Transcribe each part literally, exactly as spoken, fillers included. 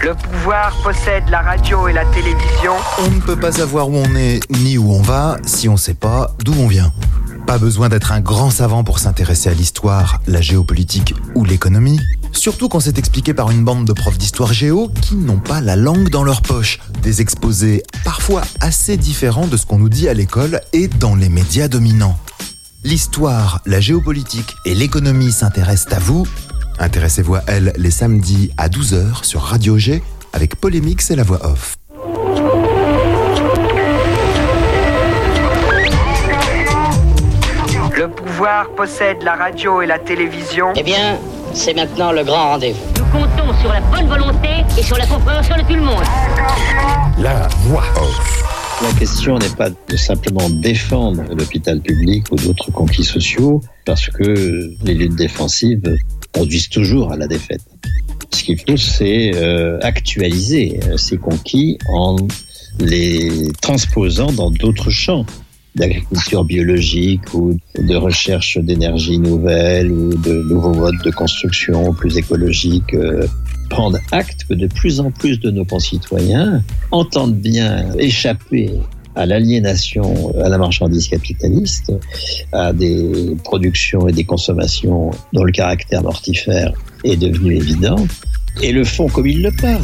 Le pouvoir possède la radio et la télévision. On ne peut pas savoir où on est ni où on va si on ne sait pas d'où on vient. Pas besoin d'être un grand savant pour s'intéresser à l'histoire, la géopolitique ou l'économie. Surtout quand c'est expliqué par une bande de profs d'histoire géo qui n'ont pas la langue dans leur poche. Des exposés parfois assez différents de ce qu'on nous dit à l'école et dans les médias dominants. L'histoire, la géopolitique et l'économie s'intéressent à vous. Intéressez-vous à elles les samedis à douze heures sur Radio G avec Polémix et la voix off. Le pouvoir possède la radio et la télévision. Eh bien, c'est maintenant le grand rendez-vous. Nous comptons sur la bonne volonté et sur la compréhension de tout le monde. La voix off. La question n'est pas de simplement défendre l'hôpital public ou d'autres conquis sociaux, parce que les luttes défensives conduisent toujours à la défaite. Ce qu'il faut, c'est euh, actualiser ces conquis en les transposant dans d'autres champs d'agriculture biologique ou de recherche d'énergie nouvelle ou de nouveaux modes de construction plus écologiques. Euh, prendre acte que de plus en plus de nos concitoyens entendent bien échapper à l'aliénation, à la marchandise capitaliste, à des productions et des consommations dont le caractère mortifère est devenu évident, et le font comme ils le peuvent.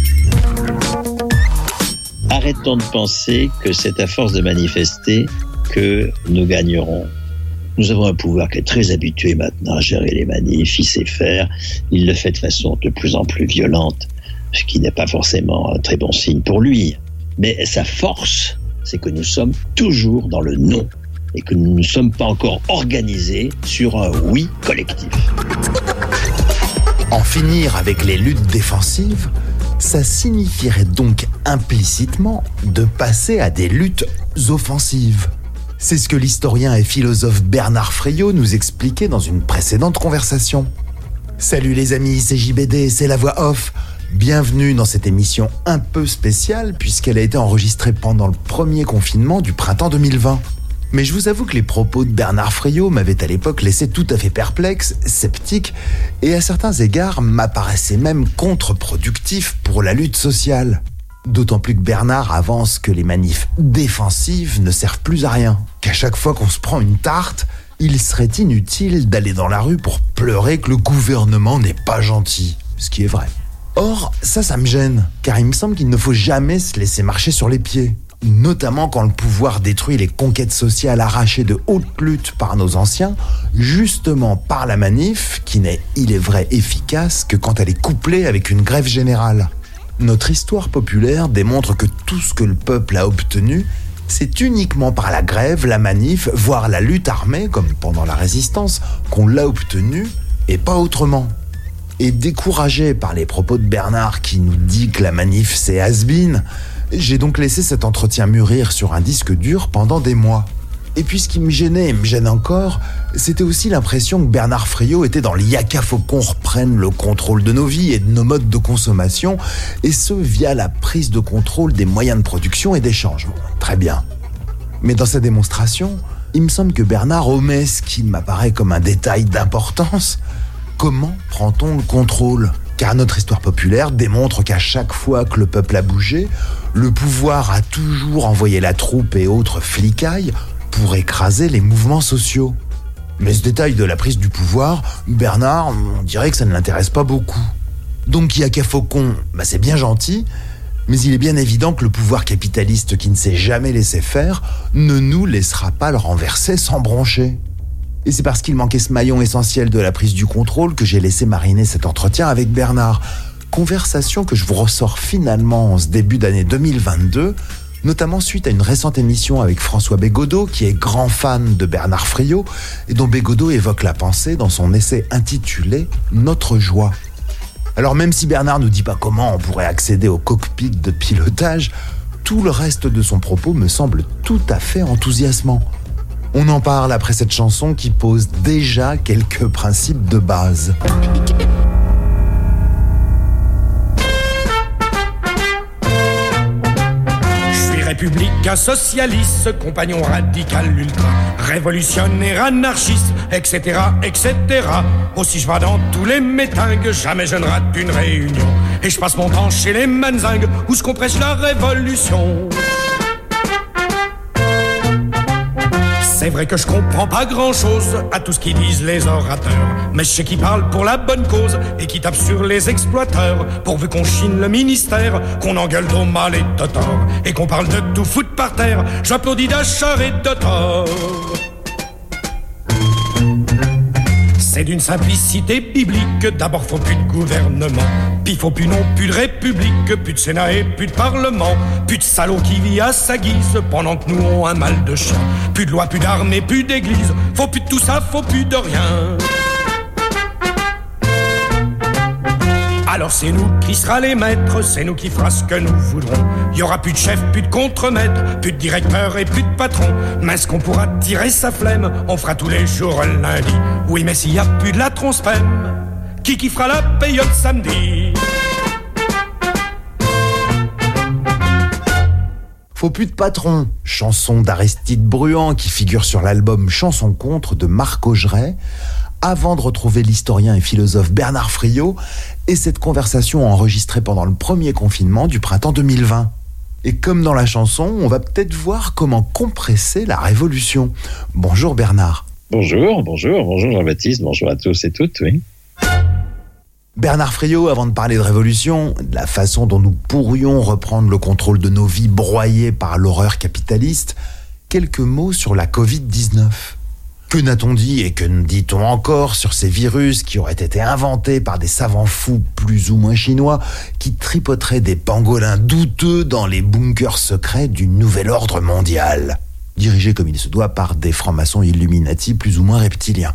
Arrêtons de penser que c'est à force de manifester que nous gagnerons. Nous avons un pouvoir qui est très habitué maintenant à gérer les manifs, il sait faire, il le fait de façon de plus en plus violente, ce qui n'est pas forcément un très bon signe pour lui. Mais sa force, c'est que nous sommes toujours dans le non et que nous ne sommes pas encore organisés sur un oui collectif. En finir avec les luttes défensives, ça signifierait donc implicitement de passer à des luttes offensives. C'est ce que l'historien et philosophe Bernard Frayot nous expliquait dans une précédente conversation. Salut les amis, c'est J B D, c'est la voix off. Bienvenue dans cette émission un peu spéciale puisqu'elle a été enregistrée pendant le premier confinement du printemps deux mille vingt. Mais je vous avoue que les propos de Bernard Frayot m'avaient à l'époque laissé tout à fait perplexe, sceptique et à certains égards m'apparaissaient même contre-productifs pour la lutte sociale. D'autant plus que Bernard avance que les manifs défensives ne servent plus à rien. Qu'à chaque fois qu'on se prend une tarte, il serait inutile d'aller dans la rue pour pleurer que le gouvernement n'est pas gentil. Ce qui est vrai. Or, ça, ça me gêne. Car il me semble qu'il ne faut jamais se laisser marcher sur les pieds. Notamment quand le pouvoir détruit les conquêtes sociales arrachées de haute lutte par nos anciens, justement par la manif, qui n'est, il est vrai, efficace que quand elle est couplée avec une grève générale. Notre histoire populaire démontre que tout ce que le peuple a obtenu, c'est uniquement par la grève, la manif, voire la lutte armée, comme pendant la résistance, qu'on l'a obtenu, et pas autrement. Et découragé par les propos de Bernard qui nous dit que la manif c'est has-been, j'ai donc laissé cet entretien mûrir sur un disque dur pendant des mois. Et puis ce qui me gênait et me gêne encore, c'était aussi l'impression que Bernard Frayot était dans l'yaka faut qu'on reprenne le contrôle de nos vies et de nos modes de consommation, et ce via la prise de contrôle des moyens de production et d'échange. Bon, très bien. Mais dans sa démonstration, il me semble que Bernard omet ce qui m'apparaît comme un détail d'importance. Comment prend-on le contrôle ? Car notre histoire populaire démontre qu'à chaque fois que le peuple a bougé, le pouvoir a toujours envoyé la troupe et autres flicailles pour écraser les mouvements sociaux. Mais ce détail de la prise du pouvoir, Bernard, on dirait que ça ne l'intéresse pas beaucoup. Donc Yaka Faucon, bah c'est bien gentil, mais il est bien évident que le pouvoir capitaliste qui ne s'est jamais laissé faire ne nous laissera pas le renverser sans broncher. Et c'est parce qu'il manquait ce maillon essentiel de la prise du contrôle que j'ai laissé mariner cet entretien avec Bernard. Conversation que je vous ressors finalement en ce début d'année deux mille vingt-deux, notamment suite à une récente émission avec François Bégodeau, qui est grand fan de Bernard Frayot, et dont Bégodeau évoque la pensée dans son essai intitulé « Notre joie ». Alors même si Bernard ne dit pas comment on pourrait accéder au cockpit de pilotage, tout le reste de son propos me semble tout à fait enthousiasmant. On en parle après cette chanson qui pose déjà quelques principes de base. Je suis républicain, républicain, socialiste, compagnon radical, ultra, révolutionnaire, anarchiste, et cetera, et cetera. Aussi je vais dans tous les métingues, jamais je ne rate une réunion. Et je passe mon temps chez les manzingues, où se compresse la révolution. C'est vrai que je comprends pas grand-chose à tout ce qu'ils disent les orateurs, mais je sais qu'ils parlent pour la bonne cause et qui tapent sur les exploiteurs, pourvu qu'on chine le ministère, qu'on engueule trop mal et de tort, et qu'on parle de tout foutre par terre. J'applaudis d'achat et de tort. C'est d'une simplicité biblique. D'abord faut plus de gouvernement, puis faut plus non plus de république, plus de sénat et plus de parlement, plus de salaud qui vit à sa guise pendant que nous on un mal de chien, plus de loi, plus d'armée, plus d'église. Faut plus de tout ça, faut plus de rien. Alors c'est nous qui sera les maîtres, c'est nous qui fera ce que nous voudrons. Il y aura plus de chef, plus de contremaître, plus de directeur et plus de patron. Mais est-ce qu'on pourra tirer sa flemme? On fera tous les jours lundi. Oui, mais s'il y a plus de la tronspème, qui qui fera la payotte samedi? Faut plus de patron, chanson d'Aristide Bruand qui figure sur l'album Chansons contre de Marc Augeret, avant de retrouver l'historien et philosophe Bernard Friot et cette conversation enregistrée pendant le premier confinement du printemps deux mille vingt. Et comme dans la chanson, on va peut-être voir comment compresser la révolution. Bonjour Bernard. Bonjour, bonjour, bonjour Jean-Baptiste, bonjour à tous et toutes, oui. Bernard Friot, avant de parler de révolution, de la façon dont nous pourrions reprendre le contrôle de nos vies broyées par l'horreur capitaliste, quelques mots sur la covid dix-neuf. Que n'a-t-on dit et que dit-on encore sur ces virus qui auraient été inventés par des savants fous plus ou moins chinois qui tripoteraient des pangolins douteux dans les bunkers secrets du nouvel ordre mondial, dirigés comme il se doit par des francs-maçons Illuminati plus ou moins reptiliens?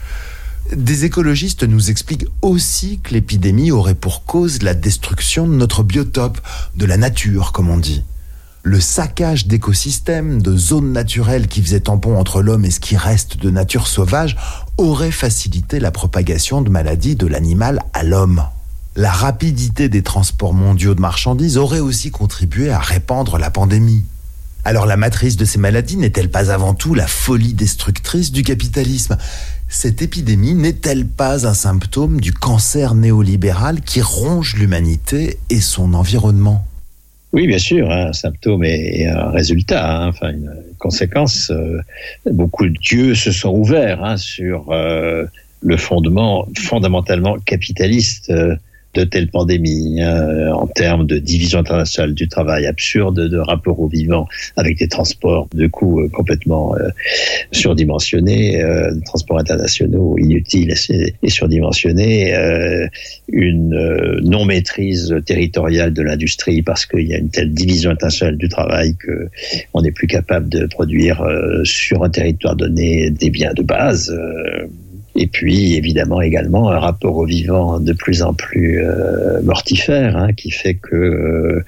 Des écologistes nous expliquent aussi que l'épidémie aurait pour cause la destruction de notre biotope, de la nature comme on dit. Le saccage d'écosystèmes, de zones naturelles qui faisaient tampon entre l'homme et ce qui reste de nature sauvage aurait facilité la propagation de maladies de l'animal à l'homme. La rapidité des transports mondiaux de marchandises aurait aussi contribué à répandre la pandémie. Alors la matrice de ces maladies n'est-elle pas avant tout la folie destructrice du capitalisme? Cette épidémie n'est-elle pas un symptôme du cancer néolibéral qui ronge l'humanité et son environnement? Oui, bien sûr, hein, un symptôme et un résultat, hein, enfin une conséquence. Euh, beaucoup d'yeux se sont ouverts hein, sur euh, le fondement fondamentalement capitaliste euh, de telles pandémies, hein, en termes de division internationale du travail absurde, de rapport au vivant avec des transports de coûts euh, complètement euh, surdimensionnés, euh, des transports internationaux inutiles et, et surdimensionnés, euh, une euh, non-maîtrise territoriale de l'industrie parce qu'il y a une telle division internationale du travail que on n'est plus capable de produire euh, sur un territoire donné des biens de base. Euh, Et puis, évidemment, également, un rapport au vivant de plus en plus euh, mortifère, hein, qui fait que euh,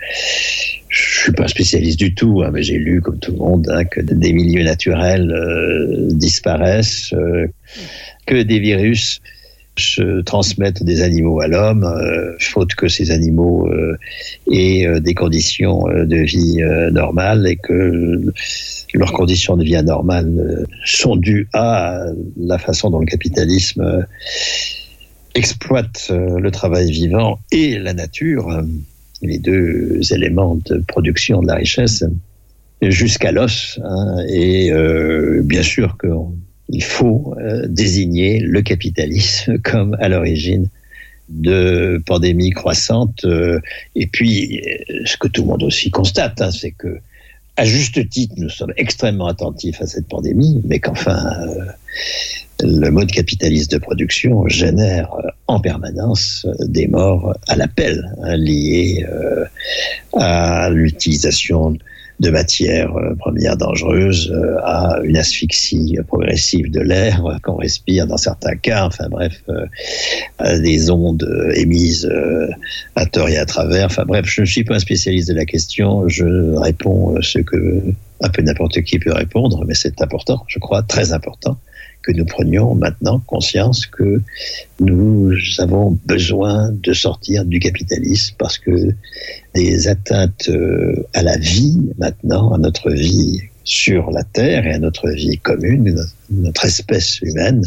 je suis pas spécialiste du tout, hein, mais j'ai lu, comme tout le monde, hein, que des milieux naturels euh, disparaissent, euh, que des virus se transmettent des animaux à l'homme, euh, faute que ces animaux euh, aient euh, des conditions euh, de vie euh, normales et que euh, leurs conditions de vie anormales euh, sont dues à la façon dont le capitalisme euh, exploite euh, le travail vivant et la nature, euh, les deux éléments de production de la richesse, jusqu'à l'os. Hein, et euh, bien sûr que il faut euh, désigner le capitalisme comme à l'origine de pandémies croissantes. Euh, et puis, ce que tout le monde aussi constate, hein, c'est que, à juste titre, nous sommes extrêmement attentifs à cette pandémie, mais qu'enfin, euh, le mode capitaliste de production génère euh, en permanence euh, des morts à l'appel, hein, liés euh, à l'utilisation de matières euh, premières dangereuses, euh, à une asphyxie progressive de l'air euh, qu'on respire dans certains cas, enfin bref, euh, à des ondes euh, émises euh, à tort et à travers, enfin bref, je ne suis pas un spécialiste de la question, je réponds euh, ce que un peu n'importe qui peut répondre, mais c'est important, je crois, très important, que nous prenions maintenant conscience que nous avons besoin de sortir du capitalisme parce que des atteintes à la vie maintenant, à notre vie sur la Terre et à notre vie commune, notre espèce humaine,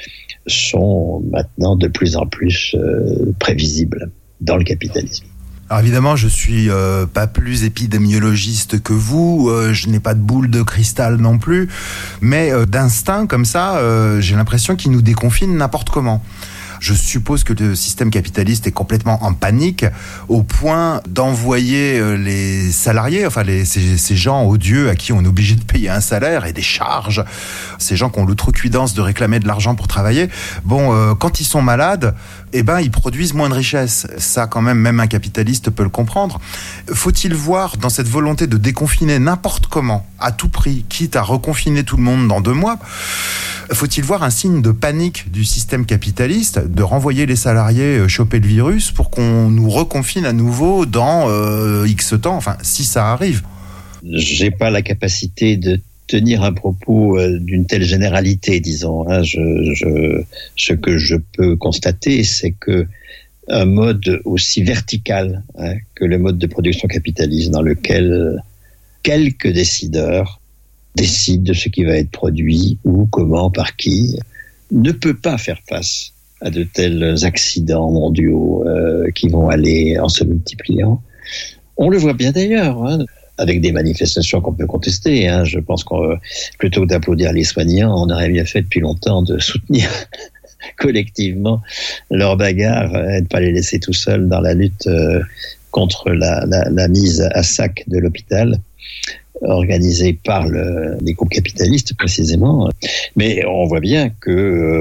sont maintenant de plus en plus euh, prévisibles dans le capitalisme. Alors évidemment, je suis euh, pas plus épidémiologiste que vous, euh, je n'ai pas de boule de cristal non plus, mais euh, d'instinct comme ça, euh, j'ai l'impression qu'il nous déconfine n'importe comment. Je suppose que le système capitaliste est complètement en panique au point d'envoyer les salariés, enfin les, ces, ces gens odieux à qui on est obligé de payer un salaire et des charges, ces gens qui ont l'outrecuidance de réclamer de l'argent pour travailler. Bon, euh, quand ils sont malades, eh ben ils produisent moins de richesse. Ça, quand même, même un capitaliste peut le comprendre. Faut-il voir dans cette volonté de déconfiner n'importe comment, à tout prix, quitte à reconfiner tout le monde dans deux mois, faut-il voir un signe de panique du système capitaliste, de renvoyer les salariés choper le virus pour qu'on nous reconfine à nouveau dans euh, X temps, enfin, si ça arrive? J'ai pas la capacité de tenir un propos euh, d'une telle généralité, disons. Hein. Je, je, ce que je peux constater, c'est que un mode aussi vertical hein, que le mode de production capitaliste, dans lequel quelques décideurs décide de ce qui va être produit, où, comment, par qui, ne peut pas faire face à de tels accidents mondiaux euh, qui vont aller en se multipliant. On le voit bien d'ailleurs, hein, avec des manifestations qu'on peut contester. Hein. Je pense qu'on, plutôt que d'applaudir les soignants, on aurait bien fait depuis longtemps de soutenir collectivement leur bagarre et de ne pas les laisser tout seuls dans la lutte euh, contre la, la, la mise à sac de l'hôpital, organisé par le, les groupes capitalistes précisément. Mais on voit bien que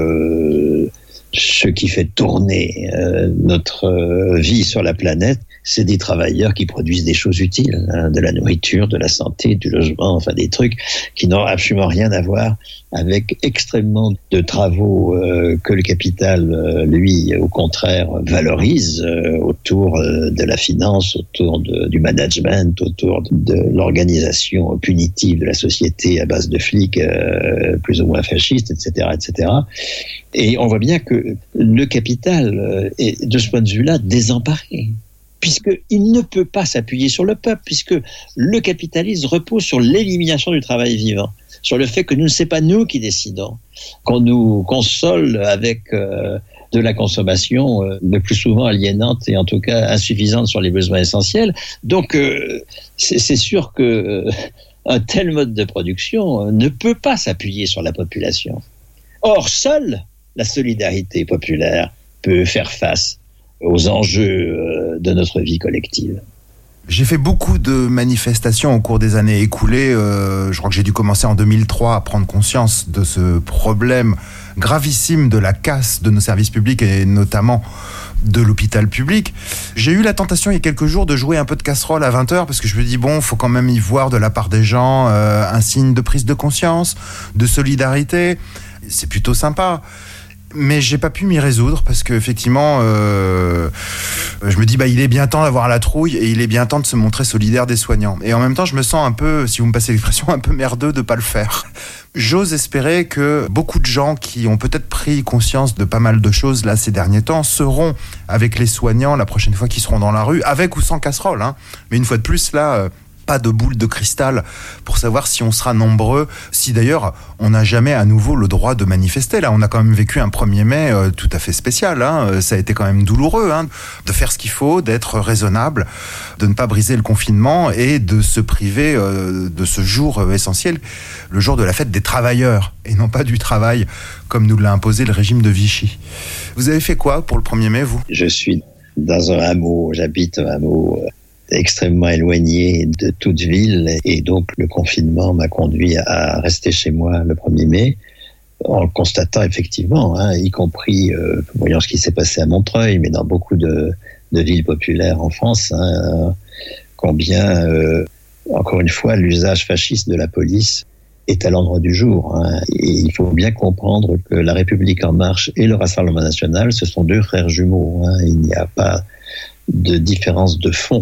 euh, ce qui fait tourner euh, notre euh, vie sur la planète, c'est des travailleurs qui produisent des choses utiles, hein, de la nourriture, de la santé, du logement, enfin des trucs qui n'ont absolument rien à voir avec extrêmement de travaux euh, que le capital, euh, lui, au contraire, valorise euh, autour euh, de la finance, autour de, du management, autour de, de l'organisation punitive de la société à base de flics euh, plus ou moins fascistes, et cetera, et cetera. Et on voit bien que le capital euh, est, de ce point de vue-là, désemparé, puisqu'il ne peut pas s'appuyer sur le peuple, puisque le capitalisme repose sur l'élimination du travail vivant, sur le fait que nous ne c'est pas nous qui décidons, qu'on nous console avec euh, de la consommation euh, le plus souvent aliénante et en tout cas insuffisante sur les besoins essentiels. Donc euh, c'est, c'est sûr que euh, un tel mode de production euh, ne peut pas s'appuyer sur la population. Or, seule la solidarité populaire peut faire face aux enjeux de notre vie collective. J'ai fait beaucoup de manifestations au cours des années écoulées. Euh, je crois que j'ai dû commencer en deux mille trois à prendre conscience de ce problème gravissime de la casse de nos services publics et notamment de l'hôpital public. J'ai eu la tentation il y a quelques jours de jouer un peu de casserole à vingt heures parce que je me dis bon, faut quand même y voir de la part des gens euh, un signe de prise de conscience, de solidarité. C'est plutôt sympa. Mais j'ai pas pu m'y résoudre parce que effectivement, euh, je me dis bah il est bien temps d'avoir la trouille et il est bien temps de se montrer solidaire des soignants. Et en même temps, je me sens un peu, si vous me passez l'expression, un peu merdeux de pas le faire. J'ose espérer que beaucoup de gens qui ont peut-être pris conscience de pas mal de choses là ces derniers temps seront avec les soignants la prochaine fois qu'ils seront dans la rue, avec ou sans casserole. Hein. Mais une fois de plus là. Euh, pas de boule de cristal pour savoir si on sera nombreux, si d'ailleurs on n'a jamais à nouveau le droit de manifester. Là, on a quand même vécu un premier mai euh, tout à fait spécial. Hein. Ça a été quand même douloureux hein, de faire ce qu'il faut, d'être raisonnable, de ne pas briser le confinement et de se priver euh, de ce jour euh, essentiel, le jour de la fête des travailleurs et non pas du travail comme nous l'a imposé le régime de Vichy. Vous avez fait quoi pour le premier mai, vous ? Je suis dans un hameau, j'habite un hameau euh... extrêmement éloigné de toute ville et donc le confinement m'a conduit à rester chez moi le premier mai en constatant effectivement, hein, y compris euh, voyant ce qui s'est passé à Montreuil, mais dans beaucoup de, de villes populaires en France, hein, combien, euh, encore une fois, l'usage fasciste de la police est à l'ordre du jour. Hein, et il faut bien comprendre que La République En Marche et le Rassemblement National, ce sont deux frères jumeaux. Hein, il n'y a pas de différence de fond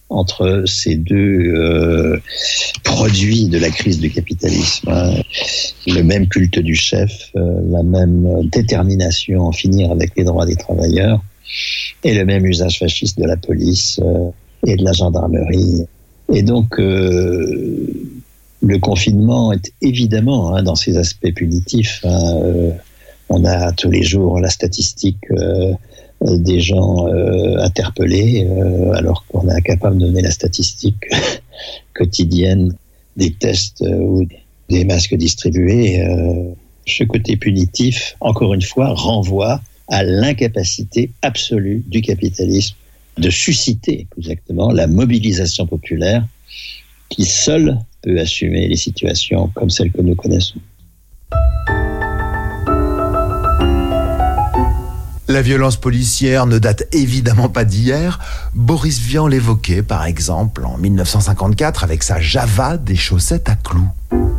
entre ces deux euh, produits de la crise du capitalisme. Hein. Le même culte du chef, euh, la même détermination à en finir avec les droits des travailleurs et le même usage fasciste de la police euh, et de la gendarmerie. Et donc, euh, le confinement est évidemment, hein, dans ses aspects punitifs, hein, euh, on a tous les jours la statistique euh, des gens euh, interpellés, euh, alors qu'on est incapable de donner la statistique quotidienne des tests euh, ou des masques distribués. Euh, ce côté punitif, encore une fois, renvoie à l'incapacité absolue du capitalisme de susciter exactement la mobilisation populaire qui seule peut assumer les situations comme celles que nous connaissons. La violence policière ne date évidemment pas d'hier. Boris Vian l'évoquait par exemple en dix-neuf cent cinquante-quatre avec sa Java des chaussettes à clous.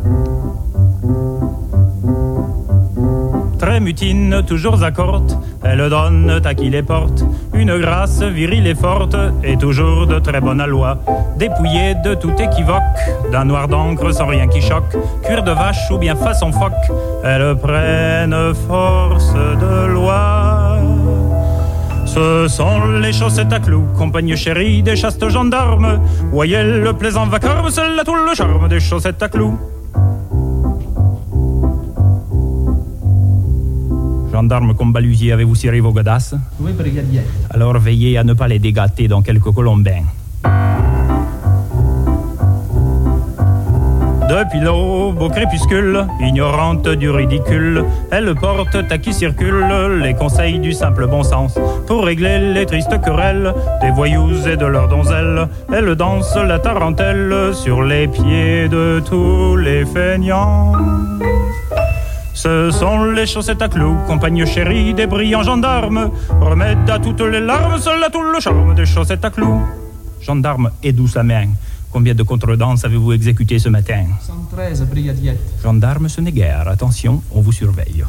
Très mutine, toujours à corte, elle donne à qui les porte une grâce virile et forte, et toujours de très bonne aloi. Dépouillée de tout équivoque, d'un noir d'encre sans rien qui choque, cuir de vache ou bien façon phoque, elle prenne force de loi. Ce sont les chaussettes à clous, compagne chérie des chastes gendarmes. Voyez le plaisant vacarme, c'est là tout le charme des chaussettes à clous. Gendarme comme balusier, avez-vous ciré vos godasses? Oui, brigadier. Alors veillez à ne pas les dégâter dans quelques colombins. Depuis l'aube au crépuscule, ignorante du ridicule, elle porte à qui circule les conseils du simple bon sens. Pour régler les tristes querelles des voyous et de leurs donzelles, elle danse la tarentelle sur les pieds de tous les feignants. Ce sont les chaussettes à clous, compagne chérie des brillants gendarmes, remède à toutes les larmes, seul à tout le charme des chaussettes à clous. Gendarme et douce à main, combien de contredanses avez-vous exécuté ce matin? cent treize, brigadier. Gendarme, ce n'est guère, attention, on vous surveille.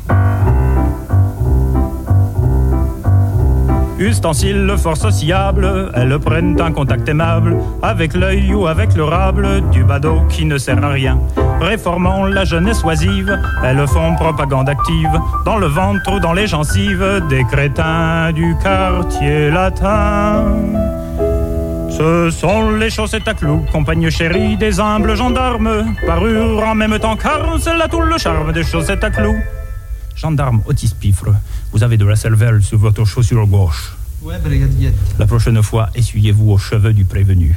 Ustensiles fort sociables, elles prennent un contact aimable avec l'œil ou avec le rable du badaud qui ne sert à rien. Réformant la jeunesse oisive, elles font propagande active dans le ventre ou dans les gencives des crétins du quartier latin. Ce sont les chaussettes à clous, compagne chérie des humbles gendarmes, parure en même temps qu'arme, c'est là tout le charme des chaussettes à clous. Gendarme autiste-pifre, vous avez de la cervelle sur votre chaussure gauche. Ouais, brigadier. La prochaine fois, essuyez-vous aux cheveux du prévenu.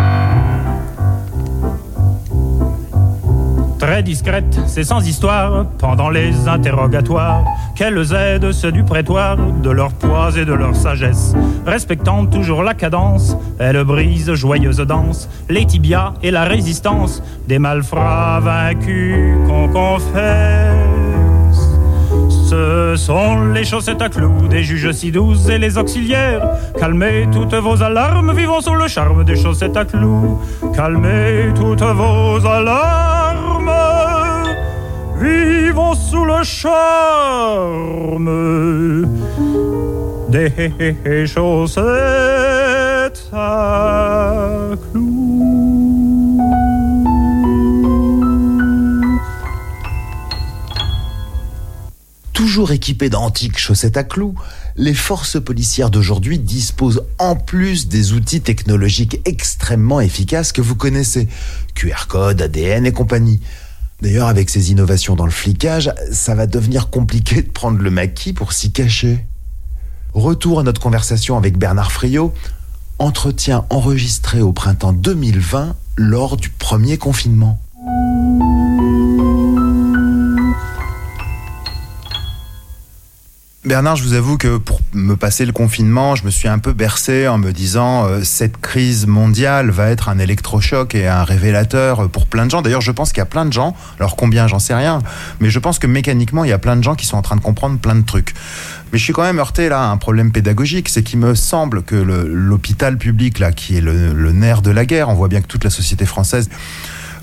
Très discrète, c'est sans histoire, pendant les interrogatoires, qu'elles aident ceux du prétoire de leur poids et de leur sagesse. Respectant toujours la cadence, elles brisent joyeuse danse les tibias et la résistance des malfrats vaincus qu'on confesse. Ce sont les chaussettes à clous des juges si douces et les auxiliaires. Calmez toutes vos alarmes, vivons sous le charme des chaussettes à clous. Calmez toutes vos alarmes, vivons sous le charme des chaussettes à clous. Toujours équipées d'antiques chaussettes à clous, les forces policières d'aujourd'hui disposent en plus des outils technologiques extrêmement efficaces que vous connaissez, Q R code, A D N et compagnie. D'ailleurs, avec ces innovations dans le flicage, ça va devenir compliqué de prendre le maquis pour s'y cacher. Retour à notre conversation avec Bernard Friot, entretien enregistré au printemps deux mille vingt lors du premier confinement. Bernard, je vous avoue que pour me passer le confinement, je me suis un peu bercé en me disant euh, cette crise mondiale va être un électrochoc et un révélateur pour plein de gens. D'ailleurs, je pense qu'il y a plein de gens, alors combien, j'en sais rien, mais je pense que mécaniquement, il y a plein de gens qui sont en train de comprendre plein de trucs. Mais je suis quand même heurté là à un problème pédagogique, c'est qu'il me semble que le, l'hôpital public, là, qui est le, le nerf de la guerre, on voit bien que toute la société française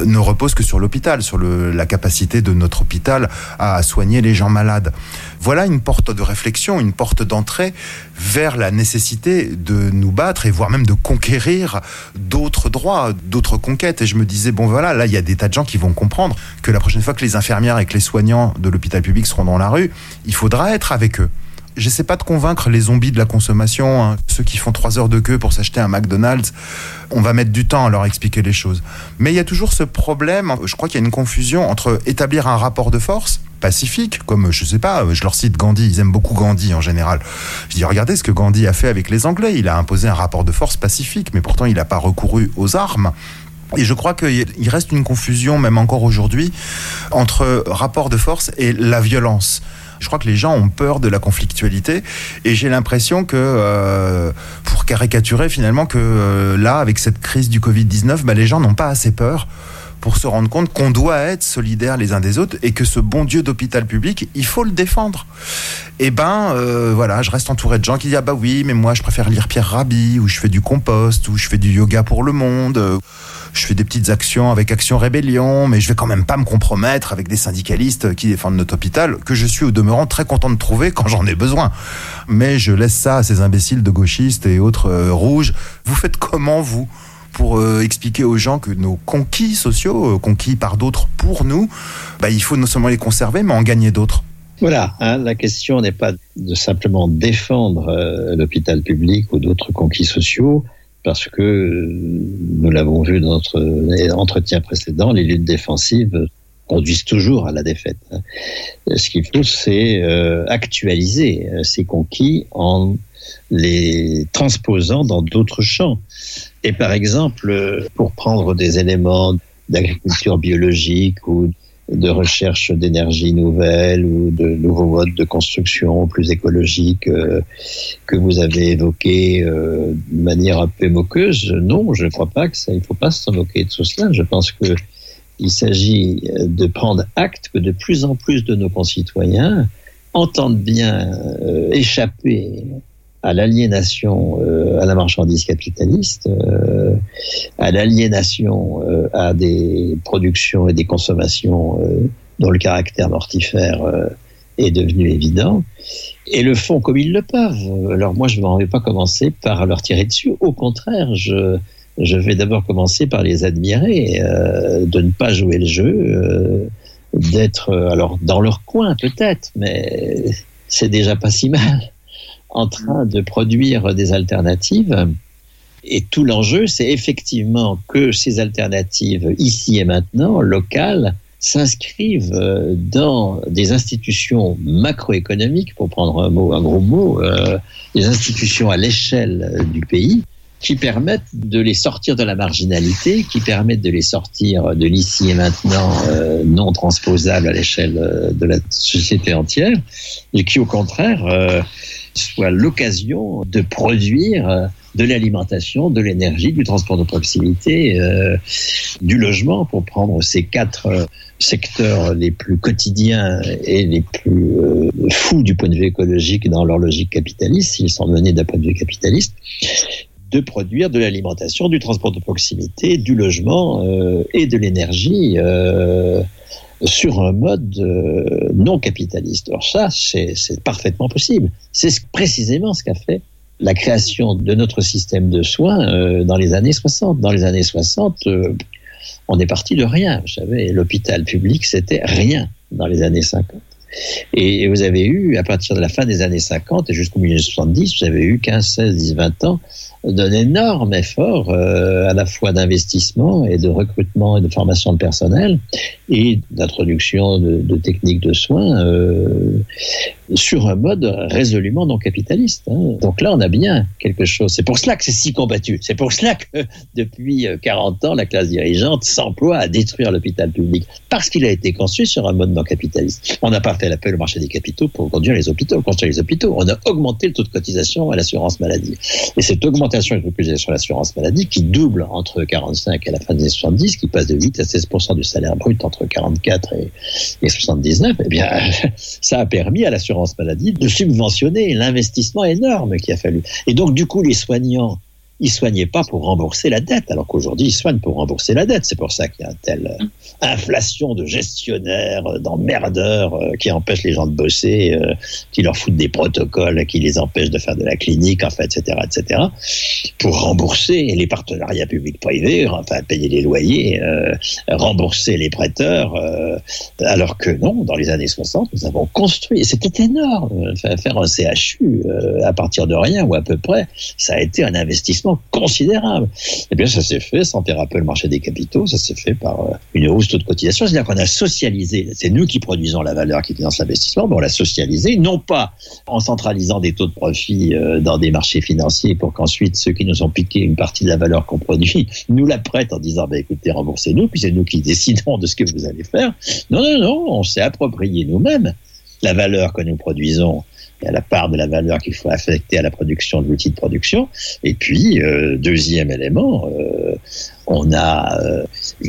ne repose que sur l'hôpital, sur le, la capacité de notre hôpital à soigner les gens malades. Voilà une porte de réflexion, une porte d'entrée vers la nécessité de nous battre et voire même de conquérir d'autres droits, d'autres conquêtes. Et je me disais, bon voilà, là il y a des tas de gens qui vont comprendre que la prochaine fois que les infirmières et que les soignants de l'hôpital public seront dans la rue, il faudra être avec eux. J'essaie pas de convaincre les zombies de la consommation, hein, ceux qui font trois heures de queue pour s'acheter un McDonald's. On va mettre du temps à leur expliquer les choses. Mais il y a toujours ce problème, je crois qu'il y a une confusion entre établir un rapport de force pacifique, comme, je sais pas, je leur cite Gandhi, ils aiment beaucoup Gandhi en général. Je dis, regardez ce que Gandhi a fait avec les Anglais, il a imposé un rapport de force pacifique, mais pourtant il n'a pas recouru aux armes. Et je crois qu'il reste une confusion, même encore aujourd'hui, entre rapport de force et la violence. Je crois que les gens ont peur de la conflictualité et j'ai l'impression que, euh, pour caricaturer finalement, que euh, là, avec cette crise du covid dix-neuf, bah, les gens n'ont pas assez peur pour se rendre compte qu'on doit être solidaires les uns des autres et que ce bon Dieu d'hôpital public, il faut le défendre. Et ben, euh, voilà, je reste entouré de gens qui disent « Ah bah oui, mais moi je préfère lire Pierre Rabhi, ou je fais du compost, ou je fais du yoga pour le monde, euh, je fais des petites actions avec Action Rébellion, mais je vais quand même pas me compromettre avec des syndicalistes qui défendent notre hôpital, que je suis au demeurant très content de trouver quand j'en ai besoin. Mais je laisse ça à ces imbéciles de gauchistes et autres euh, rouges. Vous faites comment, vous ? Pour euh, expliquer aux gens que nos conquis sociaux, euh, conquis par d'autres pour nous, bah, il faut non seulement les conserver, mais en gagner d'autres. Voilà, hein, la question n'est pas de simplement défendre euh, l'hôpital public ou d'autres conquis sociaux, parce que, euh, nous l'avons vu dans notre entretien précédent, les luttes défensives conduisent toujours à la défaite. Hein. Ce qu'il faut, c'est euh, actualiser euh, ces conquis en les transposant dans d'autres champs. Et par exemple, pour prendre des éléments d'agriculture biologique ou de recherche d'énergie nouvelle ou de nouveaux modes de construction plus écologiques euh, que vous avez évoqués euh, de manière un peu moqueuse, non, je ne crois pas que ça, il ne faut pas se moquer de tout cela. Je pense que il s'agit de prendre acte que de plus en plus de nos concitoyens entendent bien euh, échapper à l'aliénation euh, à la marchandise capitaliste, euh, à l'aliénation euh, à des productions et des consommations euh, dont le caractère mortifère euh, est devenu évident, et le font comme ils le peuvent. Alors moi, je ne vais pas commencer par leur tirer dessus. Au contraire, je, je vais d'abord commencer par les admirer, euh, de ne pas jouer le jeu, euh, d'être alors dans leur coin peut-être, mais c'est déjà pas si mal, en train de produire des alternatives. Et tout l'enjeu, c'est effectivement que ces alternatives, ici et maintenant, locales, s'inscrivent dans des institutions macroéconomiques, pour prendre un mot, un gros mot, euh, des institutions à l'échelle du pays, qui permettent de les sortir de la marginalité, qui permettent de les sortir de l'ici et maintenant euh, non transposable à l'échelle de la société entière, et qui, au contraire, euh, soit l'occasion de produire de l'alimentation, de l'énergie, du transport de proximité, euh, du logement, pour prendre ces quatre euh, secteurs les plus quotidiens et les plus euh, fous du point de vue écologique dans leur logique capitaliste, s'ils sont menés d'un point de vue capitaliste, de produire de l'alimentation, du transport de proximité, du logement euh, et de l'énergie euh, sur un mode euh, non capitaliste. Alors ça, c'est, c'est parfaitement possible. C'est précisément ce qu'a fait la création de notre système de soins euh, dans les années soixante. Dans les années soixante, euh, on est parti de rien. Vous savez, l'hôpital public, c'était rien dans les années cinquante. Et vous avez eu, à partir de la fin des années cinquante et jusqu'au milieu soixante-dix, vous avez eu quinze, seize, dix, vingt ans d'un énorme effort euh, à la fois d'investissement et de recrutement et de formation de personnel et d'introduction de, de techniques de soins euh, sur un mode résolument non capitaliste. Hein. Donc là, on a bien quelque chose. C'est pour cela que c'est si combattu. C'est pour cela que depuis quarante ans, la classe dirigeante s'emploie à détruire l'hôpital public, parce qu'il a été construit sur un mode non capitaliste. On n'a pas fait l'appel au marché des capitaux pour conduire les hôpitaux, construire les hôpitaux. On a augmenté le taux de cotisation à l'assurance maladie. Et cette augmentation de cotisation à l'assurance maladie, qui double entre quarante-cinq et la fin des années soixante-dix, qui passe de huit à seize pour cent du salaire brut entre quarante-quatre et, et soixante-dix-neuf, eh bien, ça a permis à l'assurance maladie de subventionner l'investissement énorme qu'il a fallu. Et donc, du coup, les soignants, ils soignaient pas pour rembourser la dette, alors qu'aujourd'hui, ils soignent pour rembourser la dette. C'est pour ça qu'il y a une telle euh, inflation de gestionnaires, euh, d'emmerdeurs, euh, qui empêchent les gens de bosser, euh, qui leur foutent des protocoles, qui les empêchent de faire de la clinique, enfin, et cetera, et cetera, pour rembourser les partenariats publics-privés, enfin, payer les loyers, euh, rembourser les prêteurs, euh, alors que non, dans les années soixante, nous avons construit, et c'était énorme, faire un C H U euh, à partir de rien, ou à peu près, ça a été un investissement considérable. Eh bien, ça s'est fait sans faire appel au marché des capitaux, ça s'est fait par euh, une hausse de taux de cotisation, c'est-à-dire qu'on a socialisé, c'est nous qui produisons la valeur qui finance l'investissement, mais on l'a socialisé, non pas en centralisant des taux de profit euh, dans des marchés financiers pour qu'ensuite ceux qui nous ont piqué une partie de la valeur qu'on produit nous la prêtent en disant, bah, écoutez, remboursez-nous, puis c'est nous qui décidons de ce que vous allez faire. Non, non, non, on s'est approprié nous-mêmes la valeur que nous produisons, à la part de la valeur qu'il faut affecter à la production de l'outil de production. Et puis, euh, deuxième élément, euh, on a euh,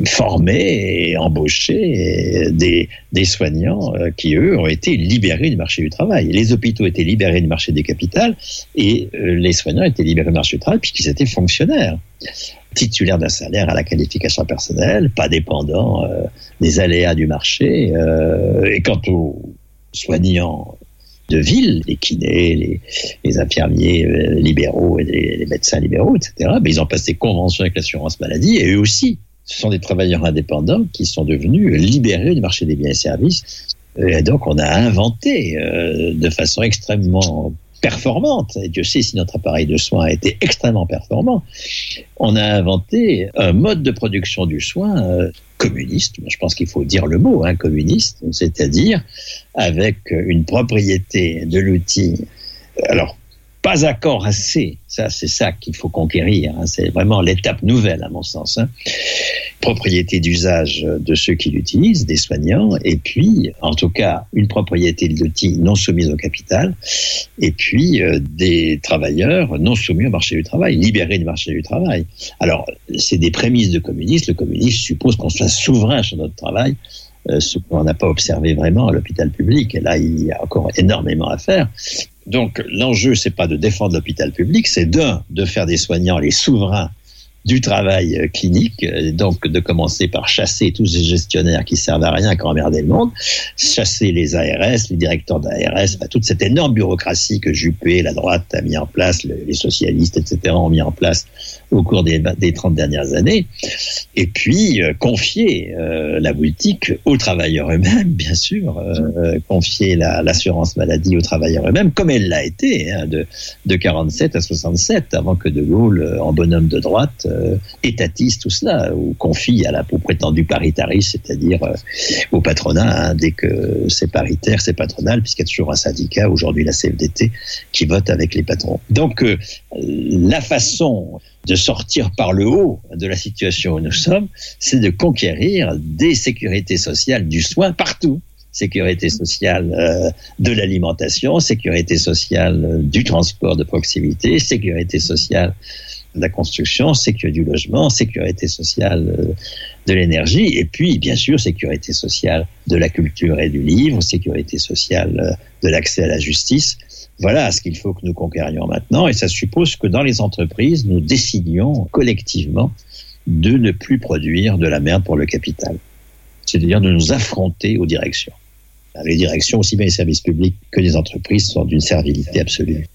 formé et embauché des, des soignants euh, qui, eux, ont été libérés du marché du travail. Les hôpitaux étaient libérés du marché des capitales et euh, les soignants étaient libérés du marché du travail puisqu'ils étaient fonctionnaires, titulaires d'un salaire à la qualification personnelle, pas dépendants euh, des aléas du marché. Euh, et quant aux soignants de ville, les kinés, les, les infirmiers euh, libéraux et les, les médecins libéraux, et cetera, mais ils ont passé convention avec l'assurance maladie et eux aussi, ce sont des travailleurs indépendants qui sont devenus libérés du marché des biens et services. Et donc, on a inventé euh, de façon extrêmement performante, et Dieu sait si notre appareil de soins a été extrêmement performant, on a inventé un mode de production du soin euh, communiste, je pense qu'il faut dire le mot, hein, communiste, c'est-à-dire avec une propriété de l'outil, alors pas accord assez, ça c'est ça qu'il faut conquérir, hein, c'est vraiment l'étape nouvelle à mon sens, hein. Propriété d'usage de ceux qui l'utilisent, des soignants, et puis en tout cas une propriété de l'outil non soumise au capital, et puis euh, des travailleurs non soumis au marché du travail, libérés du marché du travail. Alors c'est des prémices de communisme, le communisme suppose qu'on soit souverain sur notre travail, euh, ce qu'on n'a pas observé vraiment à l'hôpital public, et là il y a encore énormément à faire. Donc l'enjeu, c'est pas de défendre l'hôpital public, c'est d'un, de faire des soignants les souverains du travail clinique, donc de commencer par chasser tous ces gestionnaires qui servent à rien, qui emmerdaient le monde, chasser les A R S, les directeurs d'A R S, enfin, toute cette énorme bureaucratie que Juppé, la droite a mis en place, les socialistes, et cetera ont mis en place au cours des, des trente dernières années, et puis euh, confier euh, la politique aux travailleurs eux-mêmes, bien sûr, euh, confier la, l'assurance maladie aux travailleurs eux-mêmes, comme elle l'a été, hein, de, de quarante-sept à soixante-sept, avant que De Gaulle, en bonhomme de droite, euh, étatise tout cela, ou confie à la, au prétendu paritarisme, c'est-à-dire euh, au patronat, hein, dès que c'est paritaire, c'est patronal, puisqu'il y a toujours un syndicat, aujourd'hui la C F D T, qui vote avec les patrons. Donc, euh, la façon de sortir par le haut de la situation où nous sommes, c'est de conquérir des sécurités sociales du soin partout. Sécurité sociale euh, de l'alimentation, sécurité sociale euh, du transport de proximité, sécurité sociale de la construction, sécurité du logement, sécurité sociale euh, de l'énergie, et puis bien sûr sécurité sociale de la culture et du livre, sécurité sociale euh, de l'accès à la justice. Voilà ce qu'il faut que nous conquérions maintenant, et ça suppose que dans les entreprises, nous décidions collectivement de ne plus produire de la merde pour le capital. C'est-à-dire de nous affronter aux directions. Les directions, aussi bien les services publics que les entreprises, sont d'une servilité absolue.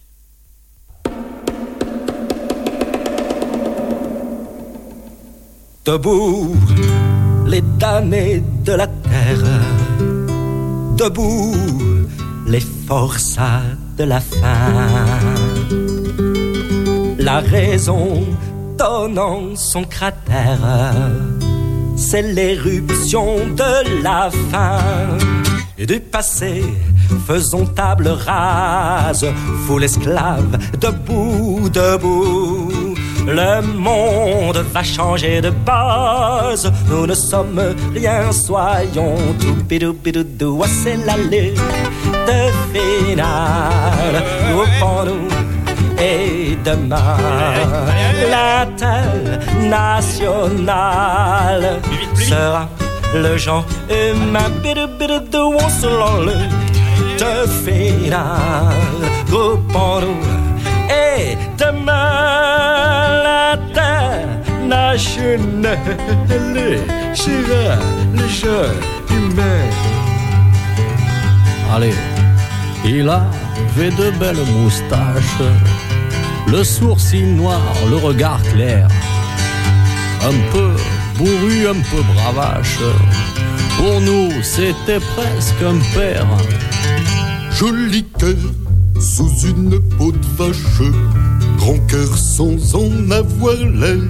Debout, les damnés de la terre. Debout, les forçats de la faim. La raison donnant son cratère, c'est l'éruption de la faim. Et du passé, faisons table rase, foule esclave, debout, debout. Le monde va changer de base, nous ne sommes rien, soyons tout bidou bidou dou. C'est la lutte finale, pour nous et demain. L'international sera le genre humain, bidou bidou dou. On se l'enlève de finale, pour nous et demain l'international sera le jour humain. Allez, il avait de belles moustaches, le sourcil noir, le regard clair, un peu bourru, un peu bravache. Pour nous, c'était presque un père. Joli cœur sous une peau de vache, grand cœur sans en avoir l'air,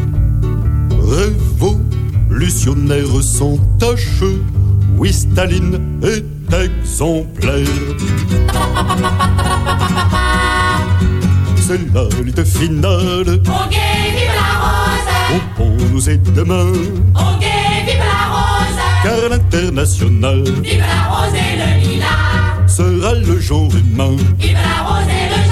révolutionnaire sans tache, oui, Staline est exemplaire. C'est la lutte finale. On guet, vive la rose. Au pont nous est demain. On guet, vive la rose. Car l'international, vive la rose et le lilas, sera le genre humain. Vive la rose et le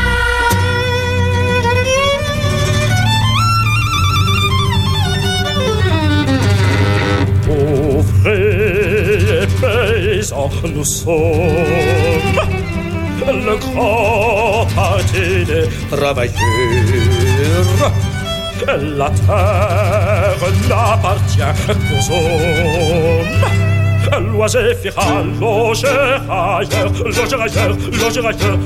jasmin. Pauvres et paysans, nous sommes le grand parti des travailleurs. La terre n'appartient qu'aux hommes. Loisir féral, loger ailleurs, loger ailleurs, loger ailleurs.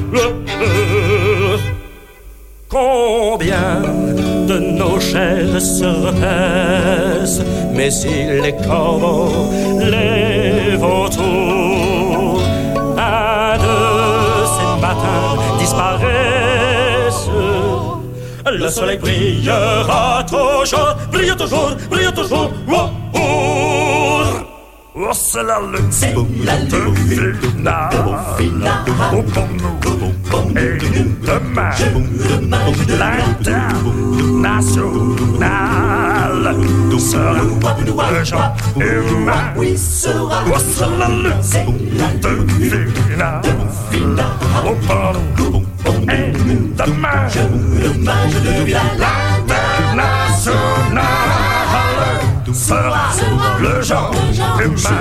Combien de nos chairs se repaissent, mais si les corbeaux, les vautours, un de ces matins disparaissent, le soleil brillera toujours, brille toujours, brille toujours. Oh, oh. Oh, c'est la lutte, c'est la lutte finale. Oh, pour nous, et demain, l'international sera le genre humain. Oh, c'est la lutte finale. Oh, pour nous, et demain, l'international sera le genre humain.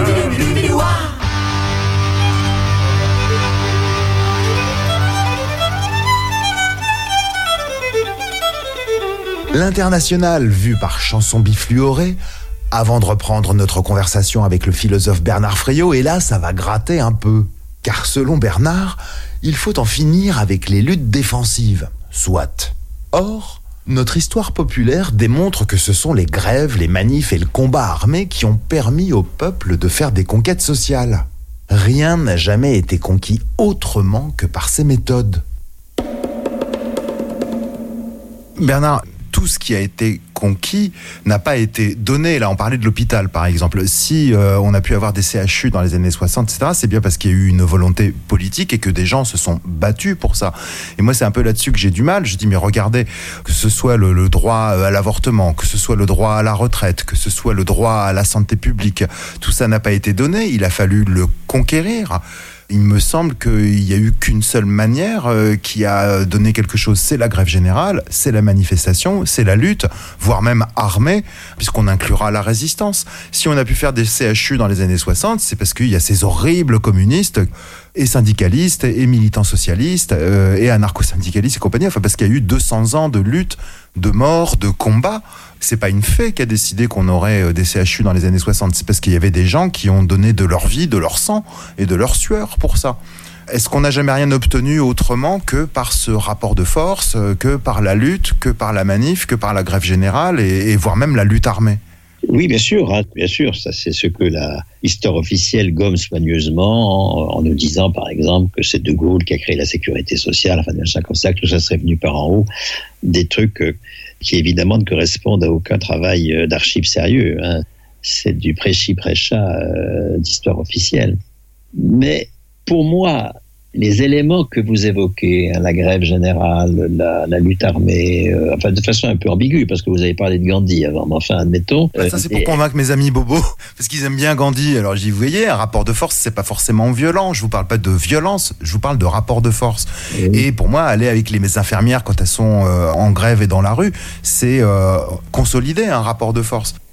L'International, vu par Chanson Bifluorée, avant de reprendre notre conversation avec le philosophe Bernard Friot, et là, ça va gratter un peu. Car selon Bernard, il faut en finir avec les luttes défensives, soit. Or, notre histoire populaire démontre que ce sont les grèves, les manifs et le combat armé qui ont permis au peuple de faire des conquêtes sociales. Rien n'a jamais été conquis autrement que par ces méthodes. Bernard, tout ce qui a été conquis n'a pas été donné. Là, on parlait de l'hôpital, par exemple. Si euh, on a pu avoir des C H U dans les années soixante, et cetera, c'est bien parce qu'il y a eu une volonté politique et que des gens se sont battus pour ça. Et moi, c'est un peu là-dessus que j'ai du mal. Je dis, mais regardez, que ce soit le, le droit à l'avortement, que ce soit le droit à la retraite, que ce soit le droit à la santé publique, tout ça n'a pas été donné. Il a fallu le conquérir. Il me semble qu'il n'y a eu qu'une seule manière euh, qui a donné quelque chose, c'est la grève générale, c'est la manifestation, c'est la lutte, voire même armée, puisqu'on inclura la résistance. Si on a pu faire des C H U dans les années soixante, c'est parce qu'il y a ces horribles communistes et syndicalistes et militants socialistes euh, et anarcho-syndicalistes et compagnie, enfin parce qu'il y a eu deux cents ans de lutte, de mort, de combat. C'est pas une fée qui a décidé qu'on aurait des C H U dans les années soixante, c'est parce qu'il y avait des gens qui ont donné de leur vie, de leur sang et de leur sueur pour ça. Est-ce qu'on n'a jamais rien obtenu autrement que par ce rapport de force, que par la lutte, que par la manif, que par la grève générale et, et voire même la lutte armée? Oui, bien sûr, hein, bien sûr. Ça, c'est ce que la histoire officielle gomme soigneusement en, en nous disant, par exemple, que c'est De Gaulle qui a créé la sécurité sociale, enfin, des machins comme ça, que tout ça serait venu par en haut. Des trucs euh, qui, évidemment, ne correspondent à aucun travail euh, d'archives sérieux. Hein. C'est du prêchi-prêcha euh, d'histoire officielle. Mais, pour moi, les éléments que vous évoquez, hein, la grève générale, la, la lutte armée, euh, enfin de façon un peu ambiguë, parce que vous avez parlé de Gandhi avant, mais enfin admettons. Euh, ça c'est pour et... convaincre mes amis bobos, parce qu'ils aiment bien Gandhi. Alors j'y vous voyez, un rapport de force, c'est pas forcément violent. Je vous parle pas de violence, je vous parle de rapport de force. Oui. Et pour moi, aller avec les infirmières quand elles sont euh, en grève et dans la rue, c'est euh, consolider un rapport de force.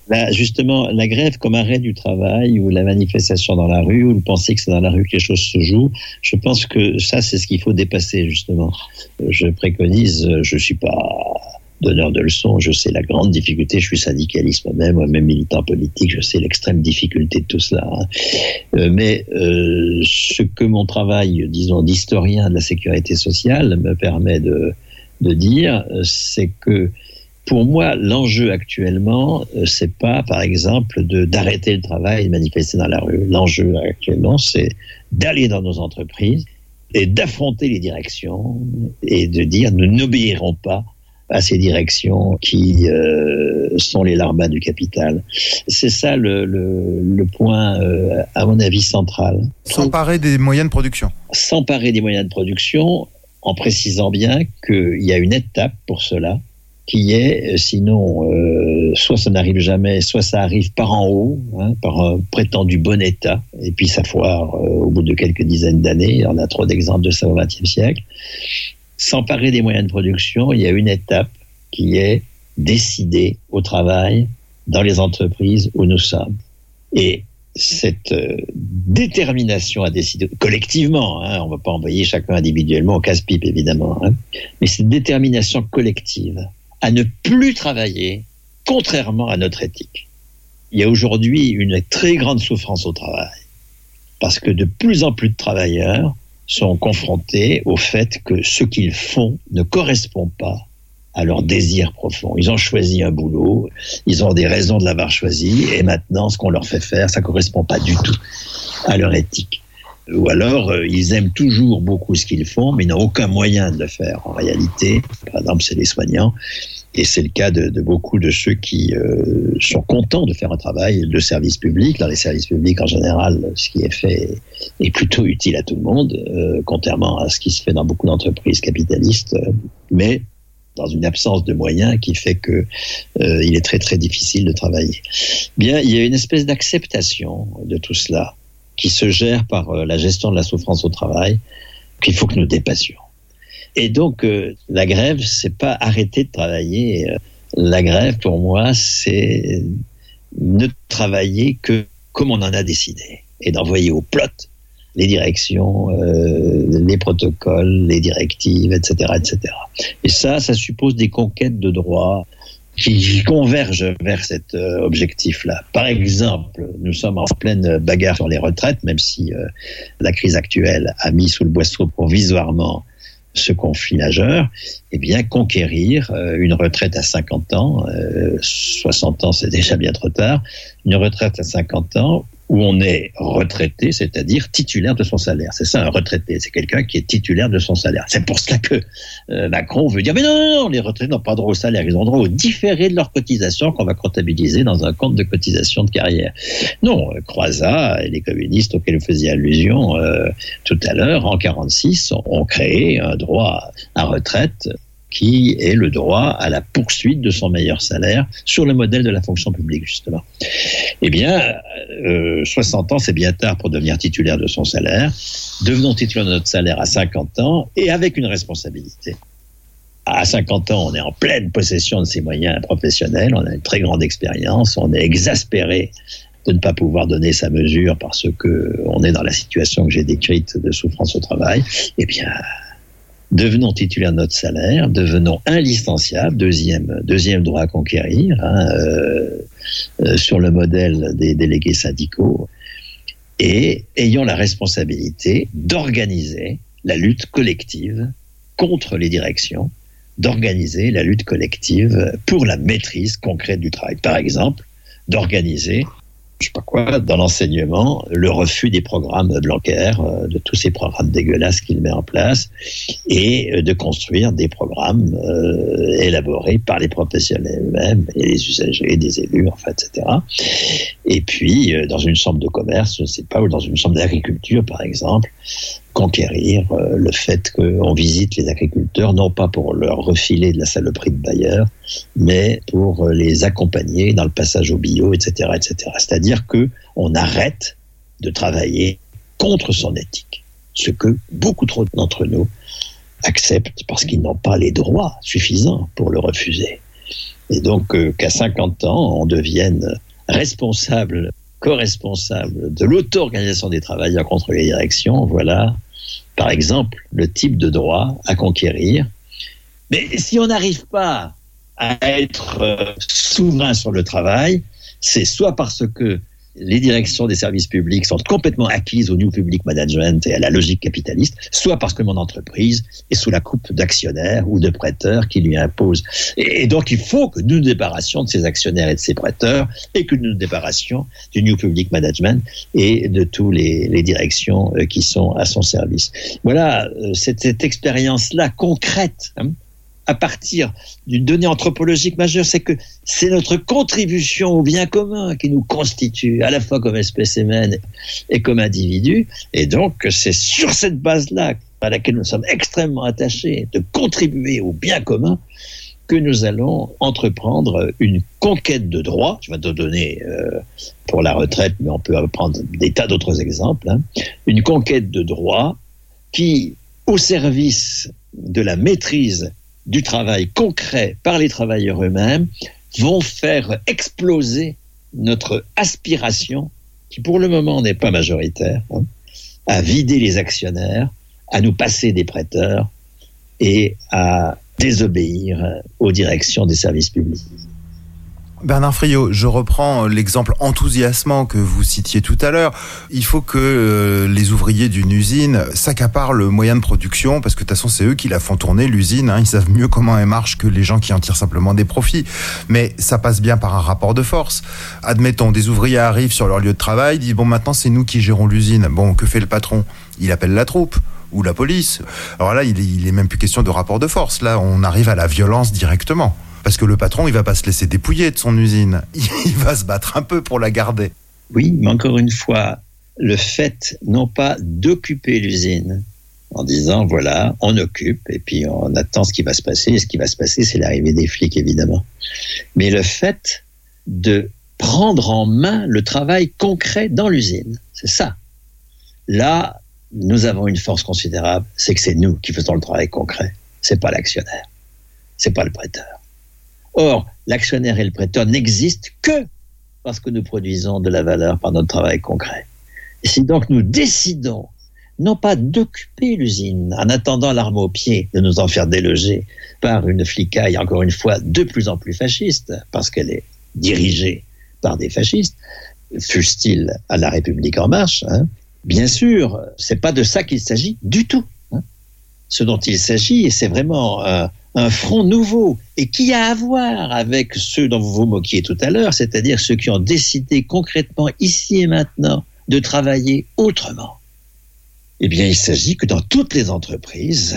Là, justement, la grève comme arrêt du travail ou la manifestation dans la rue ou le penser que c'est dans la rue que les choses se jouent, je pense que ça, c'est ce qu'il faut dépasser, justement. Je préconise, je suis pas donneur de leçons, je sais la grande difficulté, je suis syndicaliste moi-même, moi-même militant politique, je sais l'extrême difficulté de tout cela. Hein. Euh, mais euh, ce que mon travail, disons, d'historien de la sécurité sociale me permet de, de dire, c'est que pour moi, l'enjeu actuellement, c'est pas, par exemple, de, d'arrêter le travail et de manifester dans la rue. L'enjeu actuellement, c'est d'aller dans nos entreprises et d'affronter les directions et de dire nous n'obéirons pas à ces directions qui euh, sont les larmas du capital. C'est ça le, le, le point, euh, à mon avis, central. S'emparer des moyens de production. S'emparer des moyens de production en précisant bien qu'il y a une étape pour cela, qui est, sinon, euh, soit ça n'arrive jamais, soit ça arrive par en haut, hein, par un prétendu bon état, et puis ça foire euh, au bout de quelques dizaines d'années. On a trop d'exemples de ça au vingtième siècle. S'emparer des moyens de production, il y a une étape qui est décider au travail dans les entreprises où nous sommes. Et cette euh, détermination à décider collectivement, hein, on ne va pas envoyer chacun individuellement au casse-pipe évidemment, hein, mais cette détermination collective à ne plus travailler contrairement à notre éthique. Il y a aujourd'hui une très grande souffrance au travail parce que de plus en plus de travailleurs sont confrontés au fait que ce qu'ils font ne correspond pas à leur désir profond. Ils ont choisi un boulot, ils ont des raisons de l'avoir choisi, et maintenant, ce qu'on leur fait faire, ça ne correspond pas du tout à leur éthique. Ou alors, euh, ils aiment toujours beaucoup ce qu'ils font, mais ils n'ont aucun moyen de le faire. En réalité, par exemple, c'est les soignants, et c'est le cas de, de beaucoup de ceux qui euh, sont contents de faire un travail de service public. Dans les services publics, en général, ce qui est fait est plutôt utile à tout le monde, euh, contrairement à ce qui se fait dans beaucoup d'entreprises capitalistes, euh, mais dans une absence de moyens qui fait que euh, il est très très difficile de travailler. Bien, il y a une espèce d'acceptation de tout cela qui se gère par euh, la gestion de la souffrance au travail qu'il faut que nous dépassions. Et donc euh, la grève, c'est pas arrêter de travailler. La grève, pour moi, c'est ne travailler que comme on en a décidé et d'envoyer au plot les directions, euh, les protocoles, les directives, et cetera, et cetera. Et ça, ça suppose des conquêtes de droits qui convergent vers cet euh, objectif-là. Par exemple, nous sommes en pleine bagarre sur les retraites, même si euh, la crise actuelle a mis sous le boisseau provisoirement ce conflit majeur. Eh bien, conquérir euh, une retraite à cinquante ans, euh, soixante ans, c'est déjà bien trop tard, une retraite à cinquante ans où on est retraité, c'est-à-dire titulaire de son salaire. C'est ça, un retraité, c'est quelqu'un qui est titulaire de son salaire. C'est pour cela que euh, Macron veut dire, mais non, non, non, les retraités n'ont pas droit au salaire, ils ont droit au différé de leur cotisation qu'on va comptabiliser dans un compte de cotisation de carrière. Non, Croizat et les communistes auxquels vous faisiez allusion euh, tout à l'heure, en quarante-six, ont, ont créé un droit à retraite qui est le droit à la poursuite de son meilleur salaire sur le modèle de la fonction publique, justement. Eh bien, euh, soixante ans, c'est bien tard pour devenir titulaire de son salaire. Devenons titulaire de notre salaire à cinquante ans et avec une responsabilité. À cinquante ans, on est en pleine possession de ses moyens professionnels, on a une très grande expérience, on est exaspéré de ne pas pouvoir donner sa mesure parce que on est dans la situation que j'ai décrite de souffrance au travail. Eh bien, devenons titulaires de notre salaire, devenons indispensable, deuxième, deuxième droit à conquérir, hein, euh, euh, sur le modèle des délégués syndicaux, et ayons la responsabilité d'organiser la lutte collective contre les directions, d'organiser la lutte collective pour la maîtrise concrète du travail. Par exemple, d'organiser, je sais pas quoi, dans l'enseignement, le refus des programmes Blanquer, euh, de tous ces programmes dégueulasses qu'il met en place, et euh, de construire des programmes euh, élaborés par les professionnels eux-mêmes, et les usagers, des élus, enfin, et cetera. Et puis, euh, dans une chambre de commerce, je ne sais pas, ou dans une chambre d'agriculture, par exemple, conquérir euh, le fait qu'on visite les agriculteurs, non pas pour leur refiler de la saloperie de bailleurs, mais pour euh, les accompagner dans le passage au bio, et cetera, et cetera. C'est-à-dire que on arrête de travailler contre son éthique, ce que beaucoup trop d'entre nous acceptent parce qu'ils n'ont pas les droits suffisants pour le refuser. Et donc euh, qu'à cinquante ans, on devienne responsable, co-responsable de l'auto-organisation des travailleurs contre les directions, voilà, par exemple, le type de droit à conquérir. Mais si on n'arrive pas à être euh, souverain sur le travail, c'est soit parce que les directions des services publics sont complètement acquises au New Public Management et à la logique capitaliste, soit parce que mon entreprise est sous la coupe d'actionnaires ou de prêteurs qui lui imposent. Et donc, il faut que nous nous débarrassions de ces actionnaires et de ces prêteurs et que nous nous débarrassions du New Public Management et de tous les, les directions qui sont à son service. Voilà, cette, cette expérience-là concrète, hein, à partir d'une donnée anthropologique majeure, c'est que c'est notre contribution au bien commun qui nous constitue, à la fois comme espèce humaine et comme individu. Et donc, c'est sur cette base-là, à laquelle nous sommes extrêmement attachés, de contribuer au bien commun, que nous allons entreprendre une conquête de droits. Je vais te donner euh, pour la retraite, mais on peut prendre des tas d'autres exemples. Hein. Une conquête de droits qui, au service de la maîtrise du travail concret par les travailleurs eux-mêmes, vont faire exploser notre aspiration, qui pour le moment n'est pas majoritaire, hein, à vider les actionnaires, à nous passer des prêteurs et à désobéir aux directions des services publics. Bernard Friot, je reprends l'exemple enthousiasmant que vous citiez tout à l'heure. Il faut que euh, les ouvriers d'une usine s'accaparent le moyen de production, parce que de toute façon, c'est eux qui la font tourner, l'usine. Hein, ils savent mieux comment elle marche que les gens qui en tirent simplement des profits. Mais ça passe bien par un rapport de force. Admettons, des ouvriers arrivent sur leur lieu de travail, disent « Bon, maintenant, c'est nous qui gérons l'usine. » Bon, que fait le patron ? Il appelle la troupe ou la police. Alors là, il est, il est même plus question de rapport de force. Là, on arrive à la violence directement. Parce que le patron, il va pas se laisser dépouiller de son usine. Il va se battre un peu pour la garder. Oui, mais encore une fois, le fait, non pas d'occuper l'usine, en disant, voilà, on occupe, et puis on attend ce qui va se passer, et ce qui va se passer, c'est l'arrivée des flics, évidemment. Mais le fait de prendre en main le travail concret dans l'usine, c'est ça. Là, nous avons une force considérable, c'est que c'est nous qui faisons le travail concret. C'est pas l'actionnaire. C'est pas le prêteur. Or, l'actionnaire et le prêteur n'existent que parce que nous produisons de la valeur par notre travail concret. Et si donc nous décidons, non pas d'occuper l'usine en attendant l'arme au pied, de nous en faire déloger par une flicaille, encore une fois, de plus en plus fasciste, parce qu'elle est dirigée par des fascistes, fussent-ils à la République en marche, hein, bien sûr, c'est pas de ça qu'il s'agit du tout. Hein. Ce dont il s'agit, c'est vraiment euh, un front nouveau, et qui a à voir avec ceux dont vous vous moquiez tout à l'heure, c'est-à-dire ceux qui ont décidé concrètement, ici et maintenant, de travailler autrement. Eh bien, il s'agit que dans toutes les entreprises,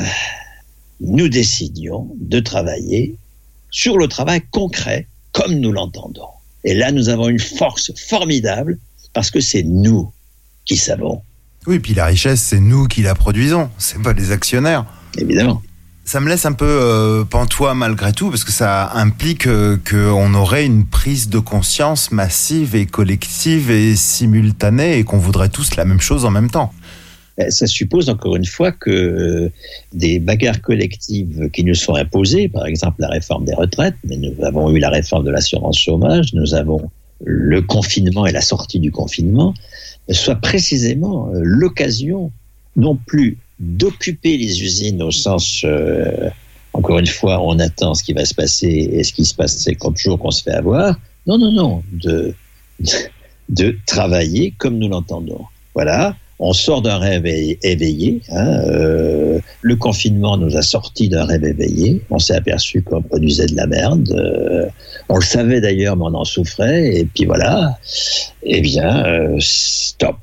nous décidions de travailler sur le travail concret, comme nous l'entendons. Et là, nous avons une force formidable, parce que c'est nous qui savons. Oui, puis la richesse, c'est nous qui la produisons, c'est pas les actionnaires. Évidemment. Ça me laisse un peu euh, pantois malgré tout, parce que ça implique euh, qu'on aurait une prise de conscience massive et collective et simultanée, et qu'on voudrait tous la même chose en même temps. Ça suppose encore une fois que des bagarres collectives qui nous sont imposées, par exemple la réforme des retraites, mais nous avons eu la réforme de l'assurance chômage, nous avons le confinement et la sortie du confinement, soient précisément l'occasion non plus d'occuper les usines au sens, euh, encore une fois, on attend ce qui va se passer et ce qui se passe, c'est comme toujours qu'on se fait avoir. Non, non, non, de, de, de travailler comme nous l'entendons. Voilà, on sort d'un rêve éveillé. Hein, euh, le confinement nous a sortis d'un rêve éveillé. On s'est aperçu qu'on produisait de la merde. Euh, on le savait d'ailleurs, mais on en souffrait. Et puis voilà, eh bien, euh, stop.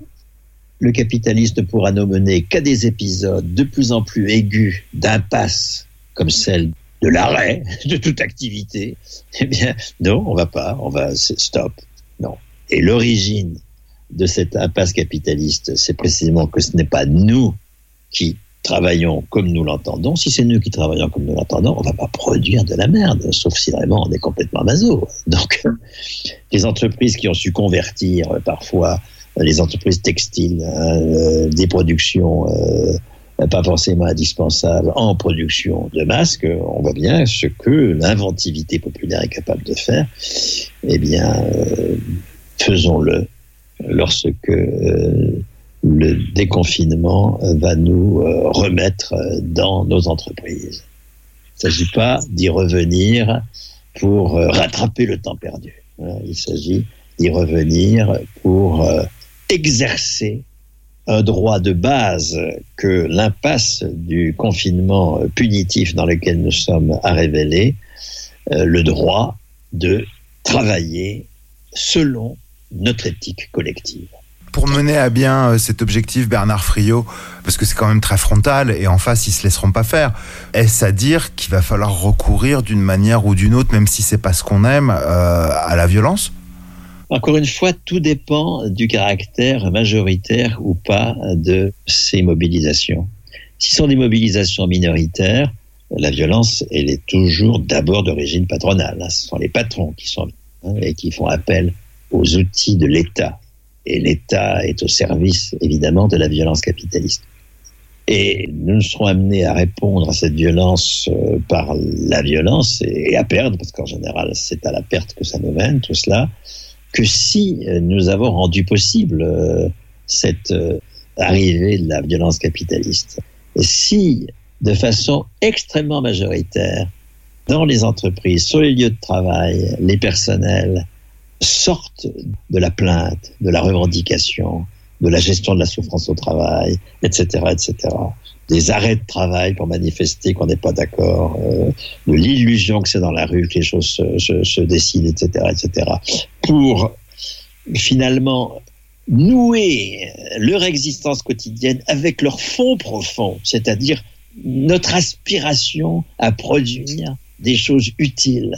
Le capitalisme ne pourra nous mener qu'à des épisodes de plus en plus aigus d'impasse, comme celle de l'arrêt de toute activité. Eh bien, non, on va pas, on va stop. Non. Et l'origine de cette impasse capitaliste, c'est précisément que ce n'est pas nous qui travaillons comme nous l'entendons. Si c'est nous qui travaillons comme nous l'entendons, on va pas produire de la merde, sauf si vraiment on est complètement maso. Donc, les entreprises qui ont su convertir parfois les entreprises textiles, hein, euh, des productions euh, pas forcément indispensable en production de masques, on voit bien ce que l'inventivité populaire est capable de faire. Eh bien, euh, faisons-le lorsque euh, le déconfinement va nous euh, remettre dans nos entreprises. Il ne s'agit pas d'y revenir pour euh, rattraper le temps perdu. Hein. Il s'agit d'y revenir pour euh, exercer un droit de base que l'impasse du confinement punitif dans lequel nous sommes a révélé, euh, le droit de travailler selon notre éthique collective. Pour mener à bien cet objectif, Bernard Friot, parce que c'est quand même très frontal et en face ils se laisseront pas faire, est-ce à dire qu'il va falloir recourir d'une manière ou d'une autre, même si c'est pas ce qu'on aime, euh, à la violence ? Encore une fois, tout dépend du caractère majoritaire ou pas de ces mobilisations. Si ce sont des mobilisations minoritaires, la violence, elle est toujours d'abord d'origine patronale. Ce sont les patrons qui sont hein, et qui font appel aux outils de l'État. Et l'État est au service, évidemment, de la violence capitaliste. Et nous serons amenés à répondre à cette violence euh, par la violence et, et à perdre, parce qu'en général, c'est à la perte que ça nous mène, tout cela, que si euh, nous avons rendu possible euh, cette euh, arrivée de la violence capitaliste. Et si, de façon extrêmement majoritaire, dans les entreprises, sur les lieux de travail, les personnels sortent de la plainte, de la revendication, de la gestion de la souffrance au travail, et cetera, et cetera. Des arrêts de travail pour manifester qu'on n'est pas d'accord, euh, de l'illusion que c'est dans la rue que les choses se, se, se décident, et cetera, et cetera. Pour finalement nouer leur existence quotidienne avec leur fond profond, c'est-à-dire notre aspiration à produire des choses utiles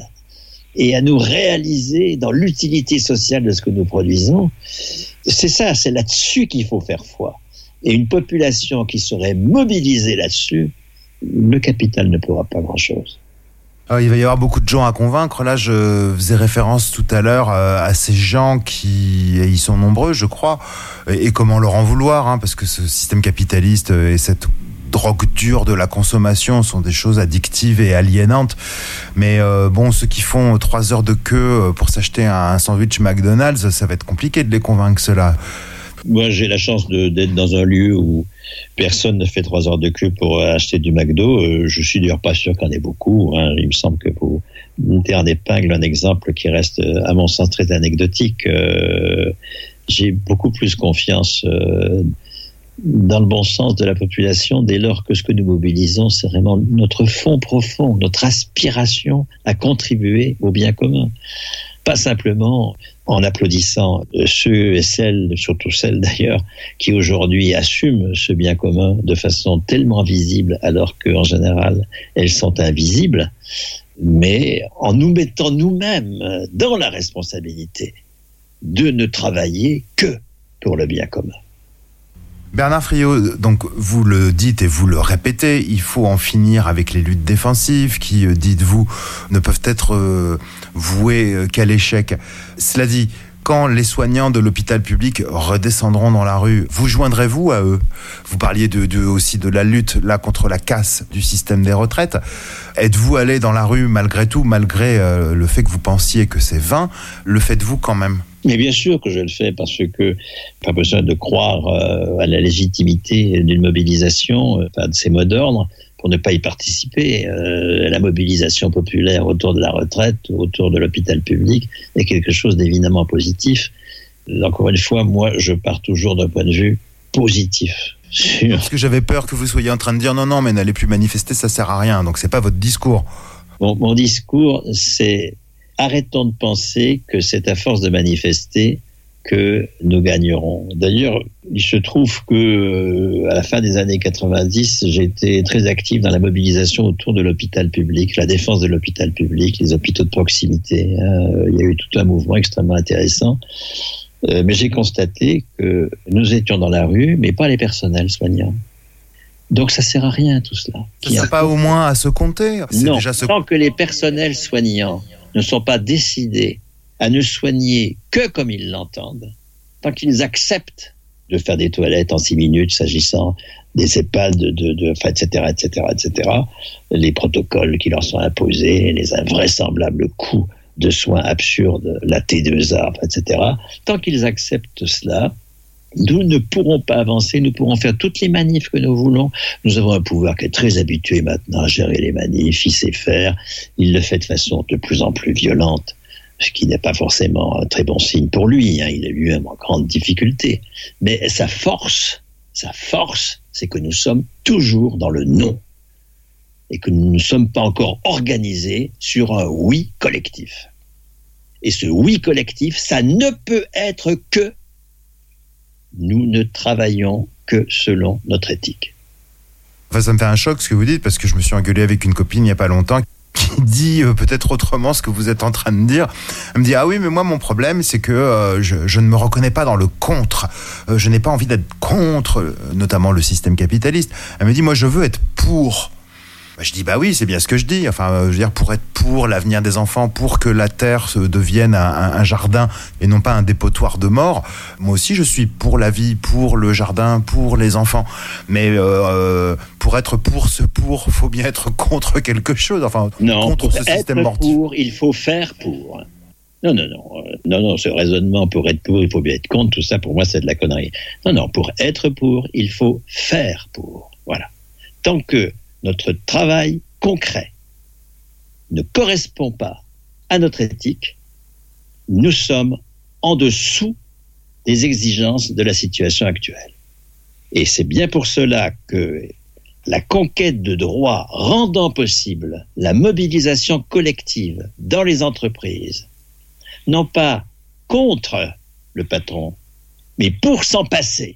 et à nous réaliser dans l'utilité sociale de ce que nous produisons. C'est ça, c'est là-dessus qu'il faut faire foi. Et une population qui serait mobilisée là-dessus, le capital ne pourra pas grand-chose. Alors, il va y avoir beaucoup de gens à convaincre. Là, je faisais référence tout à l'heure à ces gens qui, ils sont nombreux, je crois, et comment leur en vouloir, hein, parce que ce système capitaliste et cette drogue dure de la consommation sont des choses addictives et aliénantes. Mais euh, bon, ceux qui font trois heures de queue pour s'acheter un sandwich McDonald's, ça va être compliqué de les convaincre, ceux-là. Moi, j'ai la chance de, d'être dans un lieu où personne ne fait trois heures de queue pour acheter du McDo. Euh, je suis d'ailleurs pas sûr qu'il y en ait beaucoup. Hein. Il me semble que vous mettez en épingle un exemple qui reste, à mon sens, très anecdotique. Euh, j'ai beaucoup plus confiance euh, dans le bon sens de la population dès lors que ce que nous mobilisons, c'est vraiment notre fond profond, notre aspiration à contribuer au bien commun. Pas simplement en applaudissant ceux et celles, surtout celles d'ailleurs, qui aujourd'hui assument ce bien commun de façon tellement visible alors qu'en général, elles sont invisibles, mais en nous mettant nous-mêmes dans la responsabilité de ne travailler que pour le bien commun. Bernard Friot, donc vous le dites et vous le répétez, il faut en finir avec les luttes défensives qui, dites-vous, ne peuvent être euh, vouées qu'à l'échec. Cela dit, quand les soignants de l'hôpital public redescendront dans la rue, vous joindrez-vous à eux ? Vous parliez de, de, aussi de la lutte là contre la casse du système des retraites. Êtes-vous allé dans la rue malgré tout, malgré euh, le fait que vous pensiez que c'est vain ? Le faites-vous quand même ? Mais bien sûr que je le fais parce que pas besoin de croire euh, à la légitimité d'une mobilisation, euh, enfin, de ces mots d'ordre, pour ne pas y participer. Euh, la mobilisation populaire autour de la retraite, autour de l'hôpital public, est quelque chose d'évidemment positif. Encore une fois, moi, je pars toujours d'un point de vue positif. Sur... Parce que j'avais peur que vous soyez en train de dire non, non, mais n'allez plus manifester, ça sert à rien. Donc c'est pas votre discours. Mon, mon discours, c'est arrêtons de penser que c'est à force de manifester que nous gagnerons. D'ailleurs, il se trouve que euh, à la fin des années quatre-vingt-dix, j'ai été très actif dans la mobilisation autour de l'hôpital public, la défense de l'hôpital public, les hôpitaux de proximité. Hein. Il y a eu tout un mouvement extrêmement intéressant. Euh, mais j'ai constaté que nous étions dans la rue, mais pas les personnels soignants. Donc ça sert à rien tout cela. Ça ne sert pas au moins à se compter. C'est non, déjà ce... tant que les personnels soignants ne sont pas décidés à ne soigner que comme ils l'entendent, tant qu'ils acceptent de faire des toilettes en six minutes s'agissant des EHPAD, de, de, de, enfin, et cetera, et cetera, et cetera. Les protocoles qui leur sont imposés, les invraisemblables coûts de soins absurdes, la T deux A, et cetera. Tant qu'ils acceptent cela, nous ne pourrons pas avancer, nous pourrons faire toutes les manifs que nous voulons. Nous avons un pouvoir qui est très habitué maintenant à gérer les manifs, il sait faire, il le fait de façon de plus en plus violente, ce qui n'est pas forcément un très bon signe pour lui, hein. Il est lui-même en grande difficulté. Mais sa force, sa force, c'est que nous sommes toujours dans le non et que nous ne sommes pas encore organisés sur un oui collectif. Et ce oui collectif, ça ne peut être que nous ne travaillons que selon notre éthique. Enfin, ça me fait un choc ce que vous dites, parce que je me suis engueulé avec une copine il n'y a pas longtemps qui dit euh, peut-être autrement ce que vous êtes en train de dire. Elle me dit « Ah oui, mais moi, mon problème, c'est que euh, je, je ne me reconnais pas dans le contre. Euh, je n'ai pas envie d'être contre, euh, notamment le système capitaliste. » Elle me dit « Moi, je veux être pour. » Je dis, bah oui, c'est bien ce que je dis. Enfin, euh, je veux dire, pour être pour l'avenir des enfants, pour que la terre se devienne un, un, un jardin et non pas un dépotoir de mort. Moi aussi, je suis pour la vie, pour le jardin, pour les enfants. Mais euh, pour être pour ce pour, faut bien être contre quelque chose. Enfin, non, contre pour ce être système mortif. Pour, il faut faire pour. Non, non, non, euh, non, non, ce raisonnement pour être pour, il faut bien être contre, tout ça, pour moi, c'est de la connerie. Non, non, pour être pour, il faut faire pour. Voilà. Tant que notre travail concret ne correspond pas à notre éthique, nous sommes en dessous des exigences de la situation actuelle. Et c'est bien pour cela que la conquête de droits rendant possible la mobilisation collective dans les entreprises, non pas contre le patron, mais pour s'en passer,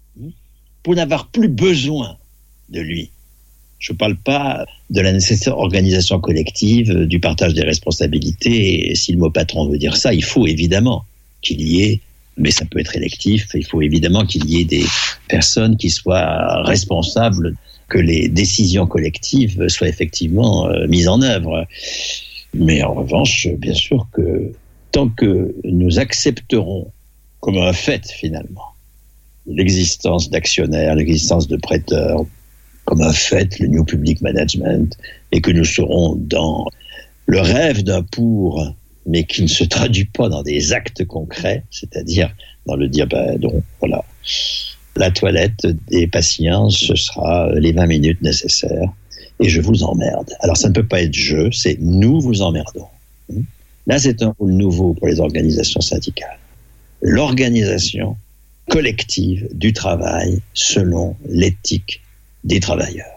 pour n'avoir plus besoin de lui. Je ne parle pas de la nécessaire organisation collective, du partage des responsabilités. Et si le mot patron veut dire ça, il faut évidemment qu'il y ait, mais ça peut être électif, il faut évidemment qu'il y ait des personnes qui soient responsables, que les décisions collectives soient effectivement euh, mises en œuvre. Mais en revanche, bien sûr que tant que nous accepterons comme un fait finalement l'existence d'actionnaires, l'existence de prêteurs, comme un fait, le New Public Management, et que nous serons dans le rêve d'un pour, mais qui ne se traduit pas dans des actes concrets, c'est-à-dire dans le dire, ben non, voilà, la toilette des patients, ce sera les vingt minutes nécessaires, et je vous emmerde. Alors ça ne peut pas être je, c'est nous vous emmerdons. Là, c'est un rôle nouveau pour les organisations syndicales. L'organisation collective du travail selon l'éthique des travailleurs.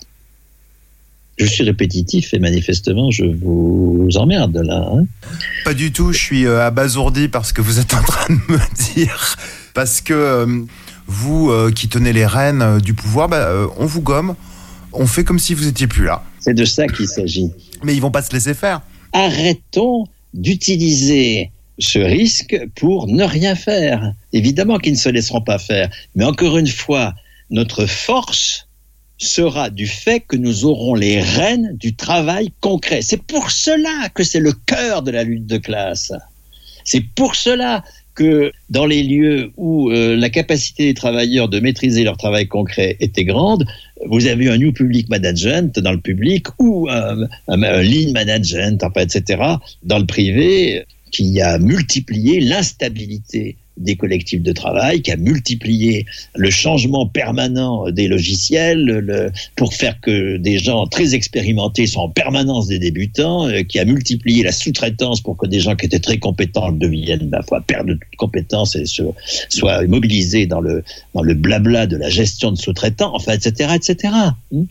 Je suis répétitif et manifestement, je vous emmerde là. Hein. Pas du tout, je suis euh, abasourdi par ce que vous êtes en train de me dire. Parce que euh, vous euh, qui tenez les rênes euh, du pouvoir, bah, euh, on vous gomme, on fait comme si vous étiez plus là. C'est de ça qu'il s'agit. Mais ils vont pas se laisser faire. Arrêtons d'utiliser ce risque pour ne rien faire. Évidemment qu'ils ne se laisseront pas faire. Mais encore une fois, notre force sera du fait que nous aurons les rênes du travail concret. C'est pour cela que c'est le cœur de la lutte de classe. C'est pour cela que dans les lieux où euh, la capacité des travailleurs de maîtriser leur travail concret était grande, vous avez un New Public Management dans le public ou un, un, un Lean Management, et cetera, dans le privé, qui a multiplié l'instabilité des collectifs de travail, qui a multiplié le changement permanent des logiciels le, pour faire que des gens très expérimentés soient en permanence des débutants, euh, qui a multiplié la sous-traitance pour que des gens qui étaient très compétents deviennent, ma foi, perdent toute compétence et se, soient mobilisés dans le, dans le blabla de la gestion de sous-traitants, enfin, et cetera, et cetera. Il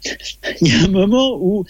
y a un moment où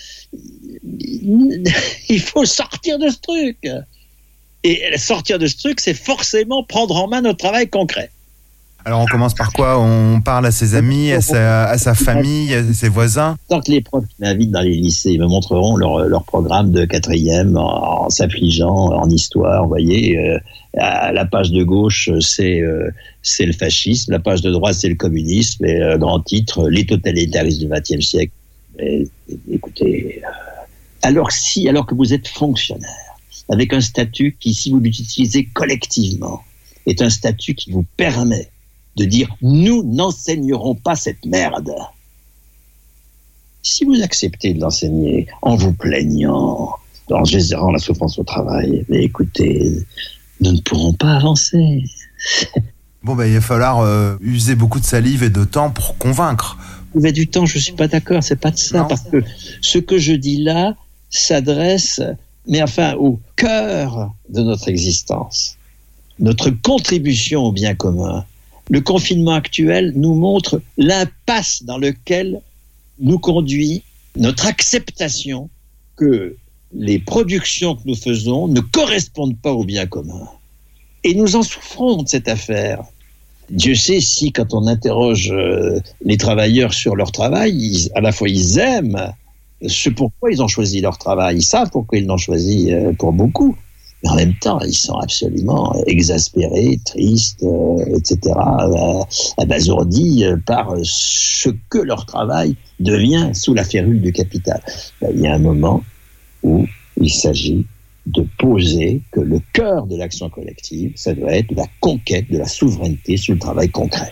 il faut sortir de ce truc. Et sortir de ce truc, c'est forcément prendre en main notre travail concret. Alors on commence par quoi? On parle à ses amis, à sa, à sa famille, à ses voisins? Tant que les profs qui m'invitent dans les lycées, ils me montreront leur, leur programme de quatrième en, en s'affligeant en histoire. Vous voyez, euh, à la page de gauche, c'est, euh, c'est le fascisme, la page de droite, c'est le communisme, et euh, grand titre, les totalitaristes du vingtième siècle. Et, écoutez, euh, alors si, alors que vous êtes fonctionnaire, avec un statut qui, si vous l'utilisez collectivement, est un statut qui vous permet de dire « nous n'enseignerons pas cette merde ». Si vous acceptez de l'enseigner en vous plaignant, en gérant la souffrance au travail, mais écoutez, nous ne pourrons pas avancer. Bon, ben, il va falloir euh, user beaucoup de salive et de temps pour convaincre. Trouver du temps, je suis pas d'accord, c'est pas de ça, non. Parce que ce que je dis là s'adresse, mais enfin, au cœur de notre existence, notre contribution au bien commun. Le confinement actuel nous montre l'impasse dans lequel nous conduit notre acceptation que les productions que nous faisons ne correspondent pas au bien commun. Et nous en souffrons de cette affaire. Dieu sait si, quand on interroge euh, les travailleurs sur leur travail, ils, à la fois ils aiment ce pourquoi ils ont choisi leur travail, ils savent pourquoi ils l'ont choisi euh, pour beaucoup, mais en même temps, ils sont absolument exaspérés, tristes, euh, et cetera, euh, abasourdis euh, par ce que leur travail devient sous la férule du capital. Ben, il y a un moment où il s'agit de poser que le cœur de l'action collective, ça doit être la conquête de la souveraineté sur le travail concret.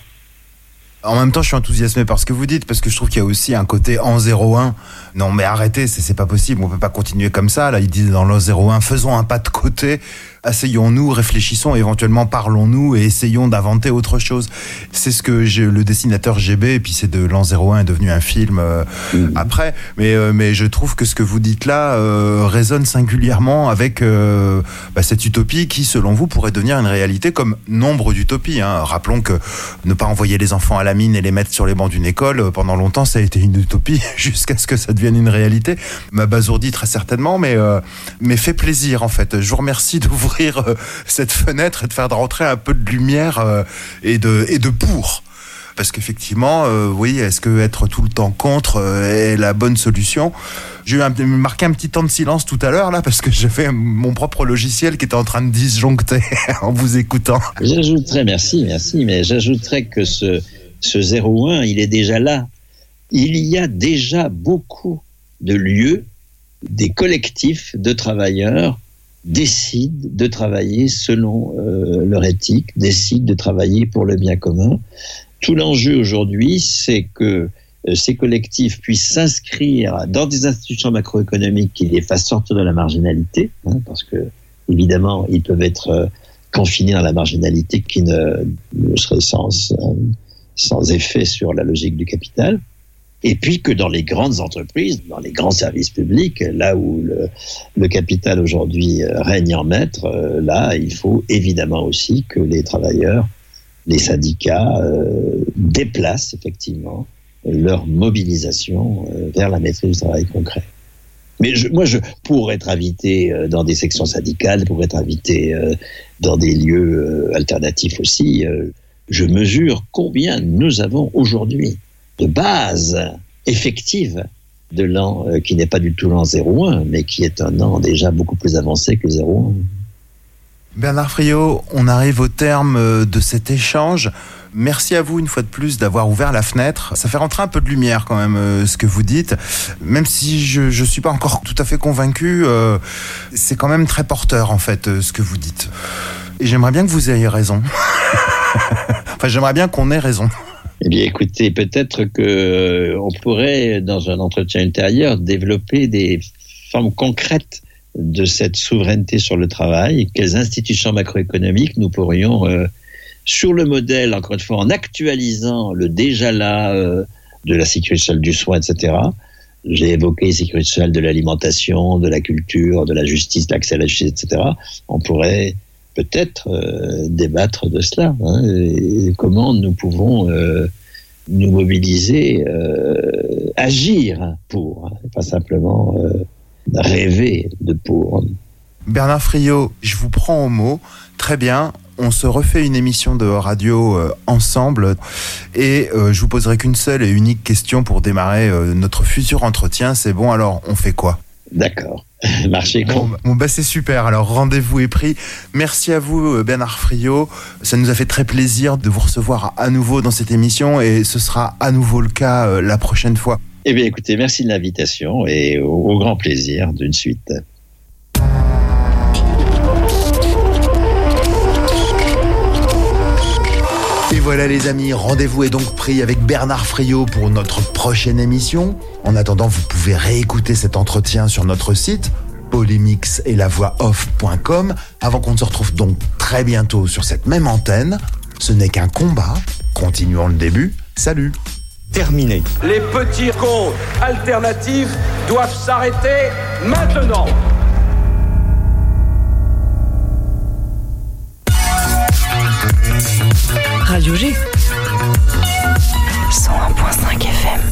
En même temps, je suis enthousiasmé par ce que vous dites, parce que je trouve qu'il y a aussi un côté en zéro un. Non, mais arrêtez, c'est, c'est pas possible, on peut pas continuer comme ça. Là, ils disent dans l'an zéro un, faisons un pas de côté, asseyons-nous, réfléchissons, éventuellement parlons-nous et essayons d'inventer autre chose. C'est ce que j'ai, le dessinateur G B, et puis c'est de l'an zéro un est devenu un film euh, mmh. après. Mais, euh, mais je trouve que ce que vous dites là euh, résonne singulièrement avec euh, bah, cette utopie qui, selon vous, pourrait devenir une réalité comme nombre d'utopies. Hein. Rappelons que ne pas envoyer les enfants à la mine et les mettre sur les bancs d'une école, pendant longtemps, ça a été une utopie jusqu'à ce que ça devienne une réalité. M'abasourdit très certainement, mais, euh, mais fait plaisir en fait. Je vous remercie d'ouvrir euh, cette fenêtre et de faire rentrer un peu de lumière euh, et, de, et de pour. Parce qu'effectivement, euh, oui, est-ce que être tout le temps contre euh, est la bonne solution ? J'ai eu un, marqué un petit temps de silence tout à l'heure là parce que j'avais mon propre logiciel qui était en train de disjoncter en vous écoutant. J'ajouterais, merci, merci, mais j'ajouterais que ce Ce zéro un, il est déjà là. Il y a déjà beaucoup de lieux, des collectifs de travailleurs décident de travailler selon euh, leur éthique, décident de travailler pour le bien commun. Tout l'enjeu aujourd'hui, c'est que euh, ces collectifs puissent s'inscrire dans des institutions macroéconomiques qui les fassent sortir de la marginalité, hein, parce que, évidemment, ils peuvent être euh, confinés dans la marginalité qui ne, ne serait sans... Euh, sans effet sur la logique du capital, et puis que dans les grandes entreprises, dans les grands services publics, là où le, le capital aujourd'hui règne en maître, là, il faut évidemment aussi que les travailleurs, les syndicats euh, déplacent effectivement leur mobilisation euh, vers la maîtrise du travail concret. Mais je, moi, je, pour être invité euh, dans des sections syndicales, pour être invité euh, dans des lieux euh, alternatifs aussi, euh, je mesure combien nous avons aujourd'hui de bases effectives de l'an euh, qui n'est pas du tout l'an zéro un, mais qui est un an déjà beaucoup plus avancé que zéro un. Bernard Friot, on arrive au terme de cet échange. Merci à vous une fois de plus d'avoir ouvert la fenêtre. Ça fait rentrer un peu de lumière quand même euh, ce que vous dites. Même si je je suis pas encore tout à fait convaincu, euh, c'est quand même très porteur en fait euh, ce que vous dites. Et j'aimerais bien que vous ayez raison. Enfin, j'aimerais bien qu'on ait raison. Eh bien, écoutez, peut-être que euh, on pourrait, dans un entretien ultérieur, développer des formes concrètes de cette souveraineté sur le travail. Quelles institutions macroéconomiques nous pourrions, euh, sur le modèle, encore une fois, en actualisant le déjà là euh, de la sécurité sociale du soin, et cetera. J'ai évoqué la sécurité sociale de l'alimentation, de la culture, de la justice, de l'accès à la justice, et cetera. On pourrait peut-être euh, débattre de cela, hein, et comment nous pouvons euh, nous mobiliser, euh, agir pour, hein, pas simplement euh, rêver de pour. Bernard Friot, je vous prends au mot, très bien, on se refait une émission de radio euh, ensemble et euh, je vous poserai qu'une seule et unique question pour démarrer euh, notre futur entretien, c'est bon, alors on fait quoi ? D'accord. Marché con. Bon, bon bah c'est super, alors rendez-vous est pris. Merci à vous Bernard Friot, ça nous a fait très plaisir de vous recevoir à nouveau dans cette émission et ce sera à nouveau le cas euh, la prochaine fois. Eh bien écoutez, merci de l'invitation et au, au grand plaisir d'une suite. Et voilà. voilà les amis, rendez-vous est donc pris avec Bernard Friot pour notre prochaine émission. En attendant, vous pouvez réécouter cet entretien sur notre site polymix et la voix off point com avant qu'on ne se retrouve donc très bientôt sur cette même antenne. Ce n'est qu'un combat. Continuons le début. Salut. Terminé. Les petits comptes alternatifs doivent s'arrêter maintenant. Radio G cent un virgule cinq F M.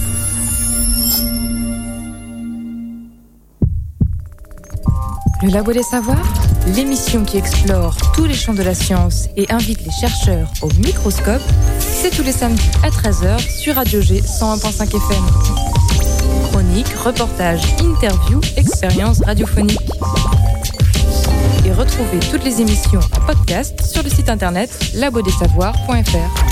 Le Labo des Savoirs, l'émission qui explore tous les champs de la science et invite les chercheurs au microscope, c'est tous les samedis à treize heures sur Radio G cent un virgule cinq F M. Chroniques, reportages, interviews, expériences radiophoniques. Et retrouvez toutes les émissions en podcast sur le site internet labo des savoirs point f r.